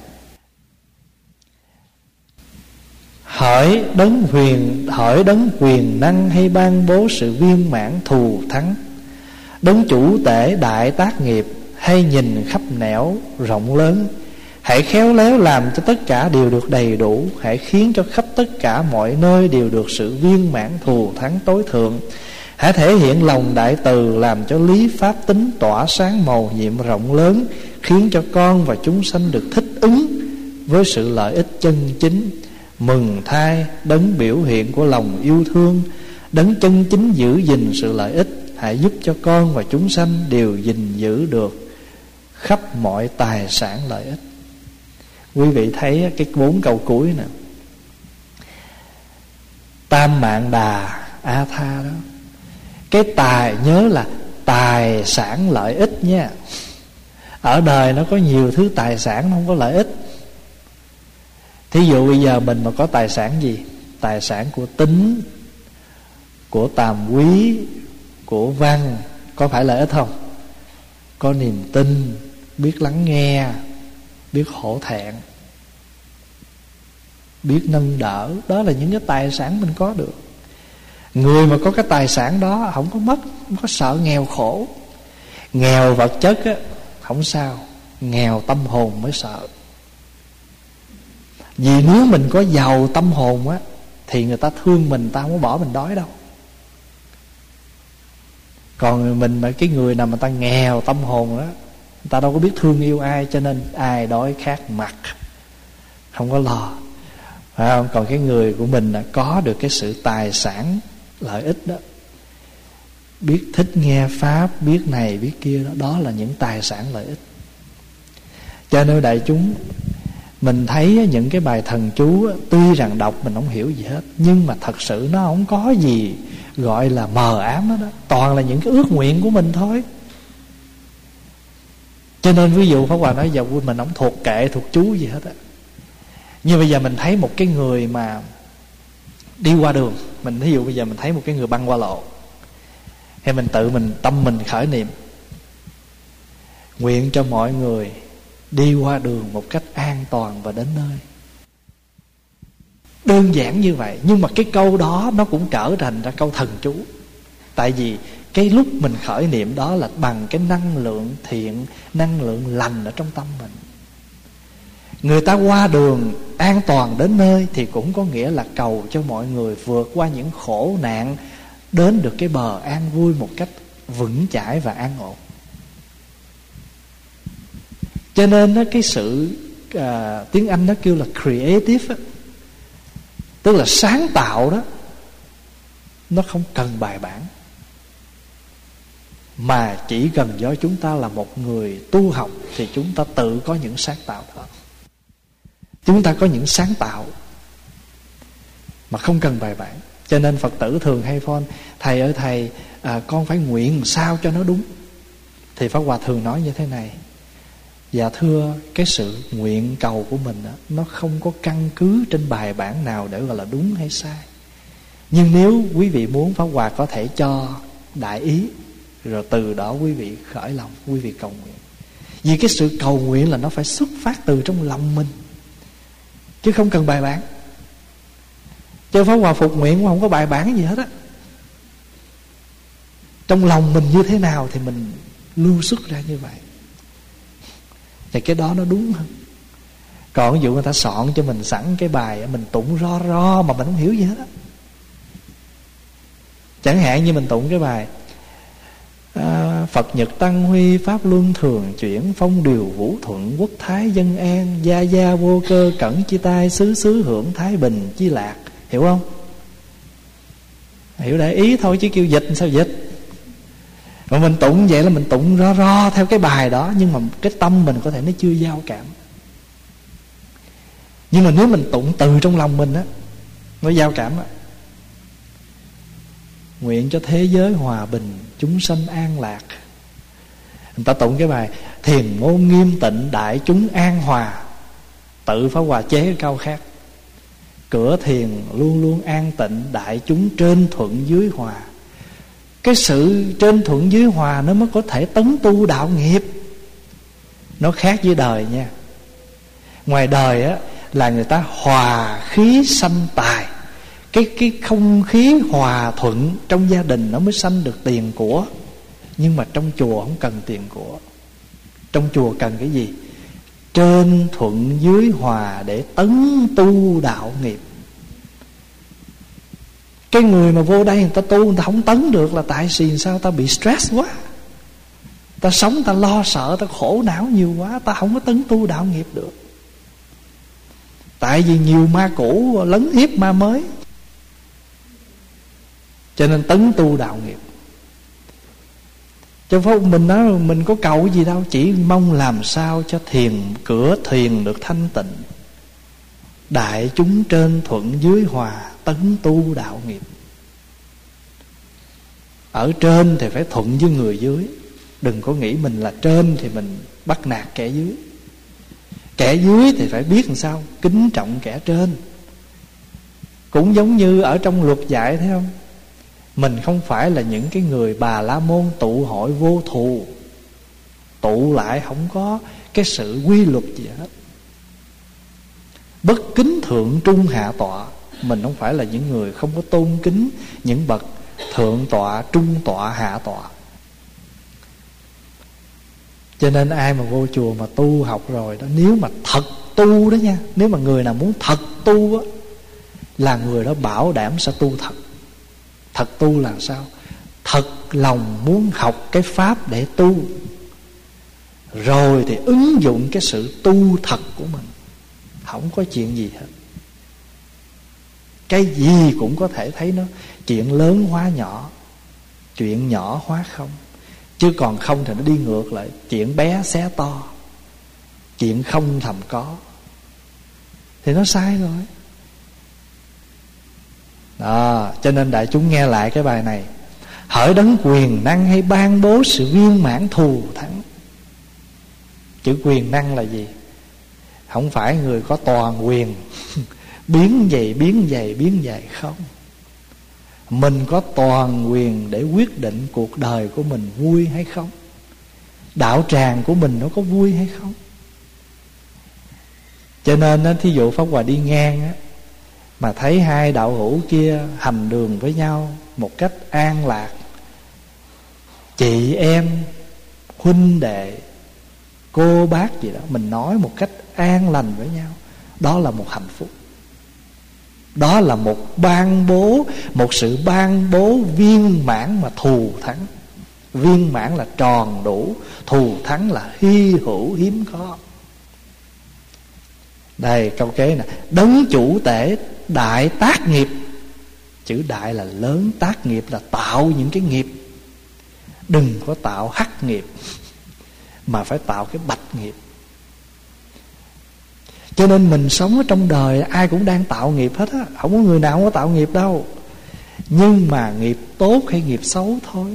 Hỡi đấng quyền năng hay ban bố sự viên mãn thù thắng, đấng chủ tể đại tác nghiệp hay nhìn khắp nẻo rộng lớn, hãy khéo léo làm cho tất cả đều được đầy đủ, hãy khiến cho khắp tất cả mọi nơi đều được sự viên mãn thù thắng tối thượng. Hãy thể hiện lòng đại từ, làm cho lý pháp tính tỏa sáng màu nhiệm rộng lớn, khiến cho con và chúng sanh được thích ứng với sự lợi ích chân chính. Mừng thai đấng biểu hiện của lòng yêu thương, đấng chân chính giữ gìn sự lợi ích, hãy giúp cho con và chúng sanh đều gìn giữ được khắp mọi tài sản lợi ích. Quý vị thấy cái 4 câu cuối nè: Tam Mạng Đà A Tha đó. Cái tài, nhớ là tài sản lợi ích nha. Ở đời nó có nhiều thứ tài sản không có lợi ích. Thí dụ bây giờ mình mà có tài sản gì? Tài sản của tính, của tàm quý, của văn, có phải lợi ích không? Có niềm tin, biết lắng nghe, biết hổ thẹn, biết nâng đỡ. Đó là những cái tài sản mình có được. Người mà có cái tài sản đó không có mất, không có sợ nghèo khổ. Nghèo vật chất á không sao, nghèo tâm hồn mới sợ. Vì nếu mình có giàu tâm hồn á thì người ta thương mình, ta không có bỏ mình đói đâu. Còn mình mà cái người nào mà ta nghèo tâm hồn đó, người ta đâu có biết thương yêu ai, cho nên ai đói khát mặt không có lo, phải không? Còn cái người của mình là có được cái sự tài sản lợi ích đó, biết thích nghe pháp, biết này biết kia đó, đó là những tài sản lợi ích. Cho nên đại chúng, mình thấy những cái bài thần chú tuy rằng đọc mình không hiểu gì hết, nhưng mà thật sự nó không có gì gọi là mờ ám đó, toàn là những cái ước nguyện của mình thôi. Cho nên ví dụ Pháp Hòa nói giờ mình không thuộc kệ thuộc chú gì hết á. Như bây giờ mình thấy một cái người mà đi qua đường, mình ví dụ bây giờ mình thấy một cái người băng qua lộ, hay mình tự mình tâm mình khởi niệm nguyện cho mọi người đi qua đường một cách an toàn và đến nơi. Đơn giản như vậy, nhưng mà cái câu đó nó cũng trở thành ra câu thần chú. Tại vì cái lúc mình khởi niệm đó là bằng cái năng lượng thiện, năng lượng lành ở trong tâm mình. Người ta qua đường an toàn đến nơi thì cũng có nghĩa là cầu cho mọi người vượt qua những khổ nạn, đến được cái bờ an vui một cách vững chãi và an ổn. Cho nên cái sự tiếng Anh nó kêu là creative đó, tức là sáng tạo đó, nó không cần bài bản, mà chỉ cần do chúng ta là một người tu học thì chúng ta tự có những sáng tạo đó. Chúng ta có những sáng tạo mà không cần bài bản. Cho nên Phật tử thường hay phone: thầy ơi thầy, con phải nguyện sao cho nó đúng. Thì Pháp Hòa thường nói như thế này: dạ thưa, cái sự nguyện cầu của mình đó, nó không có căn cứ trên bài bản nào để gọi là đúng hay sai. Nhưng nếu quý vị muốn, Pháp Hòa có thể cho đại ý, rồi từ đó quý vị khởi lòng, quý vị cầu nguyện. Vì cái sự cầu nguyện là nó phải xuất phát từ trong lòng mình. chứ không cần bài bản. Chứ Pháp Hòa phục nguyện cũng không có bài bản gì hết á. Trong lòng mình như thế nào thì mình lưu xuất ra như vậy, thì cái đó nó đúng hơn. Còn ví dụ người ta soạn cho mình sẵn cái bài mình tụng ro ro mà mình không hiểu gì hết á. Chẳng hạn như mình tụng cái bài Phật nhật tăng huy, pháp luân thường chuyển, phong điều vũ thuận, quốc thái dân an, gia gia vô cơ, cẩn chi tai, xứ xứ hưởng thái bình chi lạc. Hiểu không? Hiểu đại ý thôi, chứ kêu dịch sao dịch. Mà mình tụng vậy là mình tụng ro ro theo cái bài đó, nhưng mà cái tâm mình có thể nó chưa giao cảm. Nhưng mà nếu mình tụng từ trong lòng mình á, nó giao cảm á. Nguyện cho thế giới hòa bình, chúng sanh an lạc. Người ta tụng cái bài thiền môn nghiêm tịnh, đại chúng an hòa. Tự Pháp Hòa chế cái câu khác: cửa thiền luôn luôn an tịnh, đại chúng trên thuận dưới hòa. Cái sự trên thuận dưới hòa nó mới có thể tấn tu đạo nghiệp. Nó khác với đời nha. Ngoài đời á là người ta hòa khí sanh tài. Cái không khí hòa thuận trong gia đình nó mới sanh được tiền của. Nhưng mà trong chùa không cần tiền của. Trong chùa cần cái gì? Trên thuận dưới hòa để tấn tu đạo nghiệp. Cái người mà vô đây người ta tu, người ta không tấn được là tại vì sao? Ta bị stress quá, ta sống ta lo sợ, ta khổ não nhiều quá, ta không có tấn tu đạo nghiệp được. Tại vì nhiều ma cũ lấn hiếp ma mới, cho nên tấn tu đạo nghiệp. Chứ không mình nói mình có cầu gì đâu, chỉ mong làm sao cho cửa thiền được thanh tịnh, đại chúng trên thuận dưới hòa, tấn tu đạo nghiệp. Ở trên thì phải thuận với người dưới. Đừng có nghĩ mình là trên thì mình bắt nạt kẻ dưới. Kẻ dưới thì phải biết làm sao kính trọng kẻ trên. Cũng giống như ở trong luật dạy, thấy không? Mình không phải là những cái người Bà La Môn tụ hội vô thù, tụ lại không có cái sự quy luật gì hết. Bất kính thượng trung hạ tọa. Mình không phải là những người không có tôn kính những bậc thượng tọa, trung tọa, hạ tọa. Cho nên ai mà vô chùa mà tu học rồi đó, nếu mà thật tu đó nha, nếu mà người nào muốn thật tu á, là người đó bảo đảm sẽ tu thật. Thật tu là sao? Thật lòng muốn học cái pháp để tu, rồi thì ứng dụng cái sự tu thật của mình. Không có chuyện gì hết. Cái gì cũng có thể thấy nó chuyện lớn hóa nhỏ, chuyện nhỏ hóa không. Chứ còn không thì nó đi ngược lại, chuyện bé xé to, chuyện không thầm có, thì nó sai rồi. Đó, cho nên đại chúng nghe lại cái bài này: hỡi đấng quyền năng hay ban bố sự viên mãn thù thắng. Chữ quyền năng là gì? Không phải người có toàn quyền biến vậy biến vậy biến vậy, không. Mình có toàn quyền để quyết định cuộc đời của mình vui hay không, đạo tràng của mình nó có vui hay không. Cho nên thí dụ Pháp Hòa đi ngang á, mà thấy hai đạo hữu kia hành đường với nhau một cách an lạc, chị em, huynh đệ, cô bác gì đó, mình nói một cách an lành với nhau, đó là một hạnh phúc. Đó là một ban bố, một sự ban bố viên mãn mà thù thắng. Viên mãn là tròn đủ, thù thắng là hy hữu hiếm có. Đây câu kế nè: đấng chủ tể đại tác nghiệp. Chữ đại là lớn, tác nghiệp là tạo những cái nghiệp. Đừng có tạo hắc nghiệp, mà phải tạo cái bạch nghiệp. Cho nên mình sống ở trong đời ai cũng đang tạo nghiệp hết á, không có người nào không có tạo nghiệp đâu. Nhưng mà nghiệp tốt hay nghiệp xấu thôi.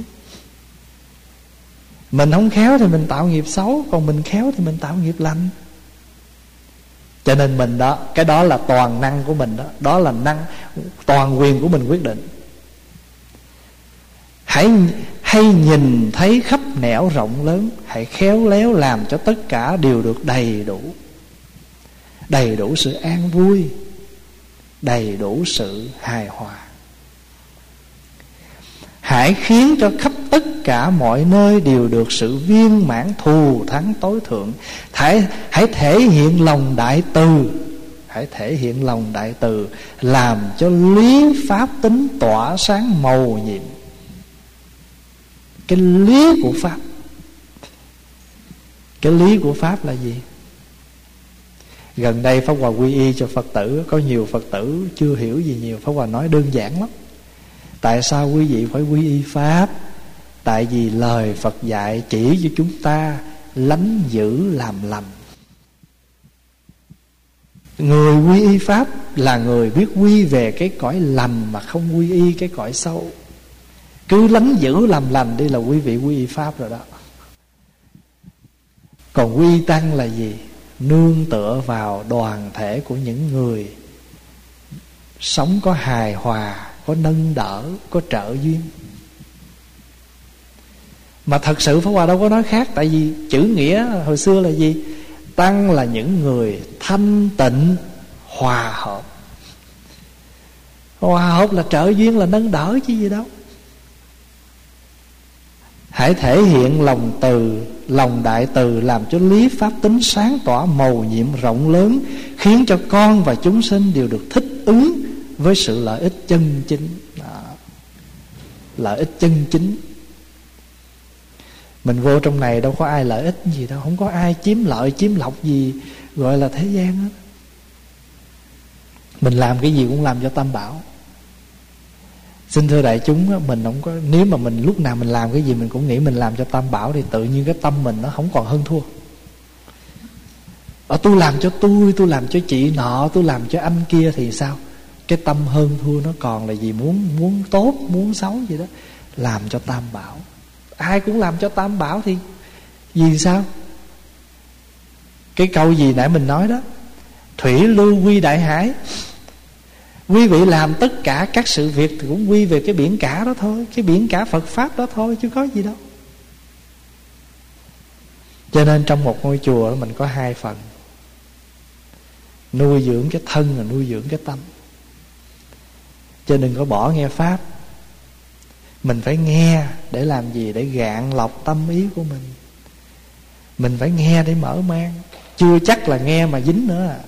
Mình không khéo thì mình tạo nghiệp xấu, còn mình khéo thì mình tạo nghiệp lành. Cho nên mình đó, cái đó là toàn năng của mình đó, đó là năng toàn quyền của mình quyết định. Hãy nhìn thấy khắp nẻo rộng lớn, hãy khéo léo làm cho tất cả đều được đầy đủ. đầy đủ sự an vui, đầy đủ sự hài hòa. Hãy khiến cho khắp tất cả mọi nơi đều được sự viên mãn thù thắng tối thượng. Hãy thể hiện lòng đại từ, hãy thể hiện lòng đại từ, làm cho lý pháp tính tỏa sáng màu nhiệm. Cái lý của pháp, cái lý của pháp là gì? Gần đây Pháp Hòa quy y cho Phật tử, có nhiều Phật tử chưa hiểu gì nhiều. Pháp Hòa nói đơn giản lắm. Tại sao quý vị phải quy y pháp? Tại vì lời Phật dạy chỉ cho chúng ta lánh dữ làm lành. Người quy y pháp là người biết quy về cái cõi lành, mà không quy y cái cõi sâu. Cứ lánh dữ làm lành đi là quý vị quy y pháp rồi đó. Còn quy tăng là gì? Nương tựa vào đoàn thể của những người sống có hài hòa, có nâng đỡ, có trợ duyên. Mà thật sự Pháp Hòa đâu có nói khác. Tại vì chữ nghĩa hồi xưa là gì? Tăng là những người thanh tịnh hòa hợp. Hòa hợp là trợ duyên, là nâng đỡ chứ gì đâu. Hãy thể hiện lòng từ, lòng đại từ, làm cho lý pháp tính sáng tỏa màu nhiệm rộng lớn, khiến cho con và chúng sinh đều được thích ứng với sự lợi ích chân chính. Lợi ích chân chính. Mình vô trong này đâu có ai lợi ích gì đâu, không có ai chiếm lợi chiếm lộc gì gọi là thế gian hết. Mình làm cái gì cũng làm cho tam bảo. Xin thưa đại chúng, mình không có, nếu mà mình lúc nào mình làm cái gì mình cũng nghĩ mình làm cho tam bảo, thì tự nhiên cái tâm mình nó không còn hơn thua. Tôi làm cho tôi làm cho chị nọ, tôi làm cho anh kia thì sao? Cái tâm hơn thua nó còn là gì? Muốn tốt, muốn xấu gì đó. Làm cho tam bảo. Ai cũng làm cho tam bảo thì vì sao? Cái câu gì nãy mình nói đó, thủy lưu quy đại hải. Quý vị làm tất cả các sự việc thì cũng quy về cái biển cả đó thôi, cái biển cả Phật Pháp đó thôi, chứ có gì đâu. Cho nên trong một ngôi chùa đó mình có hai phần. Nuôi dưỡng cái thân là nuôi dưỡng cái tâm. Cho đừng có bỏ nghe Pháp. Mình phải nghe để làm gì? Để gạn lọc tâm ý của mình. Mình phải nghe để mở mang. Chưa chắc là nghe mà dính nữa à.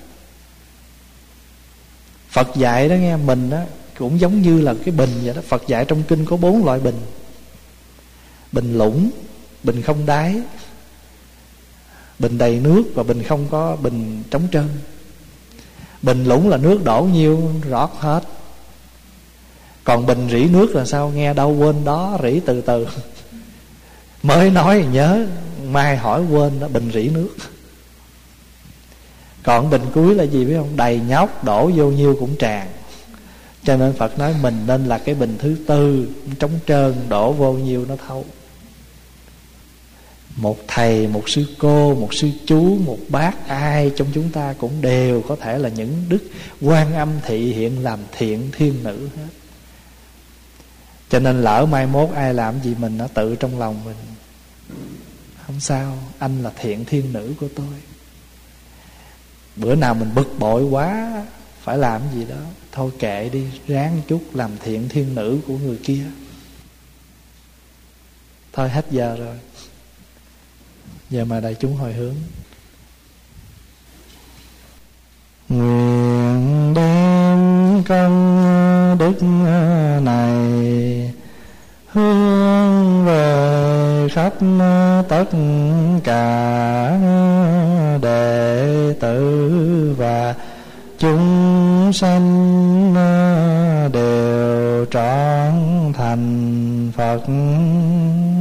Phật dạy đó nghe, mình đó cũng giống như là cái bình vậy đó. Phật dạy trong kinh có 4 loại bình. Bình lũng, bình không đáy, bình đầy nước và bình không có, bình trống trơn. Bình lũng là nước đổ nhiêu rót hết. Còn bình rỉ nước là sao? Nghe đâu quên đó, rỉ từ từ. Mới nói nhớ, mai hỏi quên đó, bình rỉ nước. Còn bình cuối là gì biết không? Đầy nhóc, đổ vô nhiêu cũng tràn. Cho nên Phật nói mình nên là cái bình thứ tư, trống trơn, đổ vô nhiêu nó thấu. Một thầy, một sư cô, một sư chú, một bác, ai trong chúng ta cũng đều có thể là những đức Quan Âm thị hiện làm thiện thiên nữ hết. Cho nên lỡ mai mốt ai làm gì mình, nó tự trong lòng mình, không sao, anh là thiện thiên nữ của tôi. Bữa nào mình bực bội quá, phải làm gì đó, thôi kệ đi, ráng chút làm thiện thiên nữ của người kia. Thôi hết giờ rồi. Giờ mà đại chúng hồi hướng. Nguyện đem công đức này hướng về khắp tất cả đệ tử và chúng sanh đều trọn thành Phật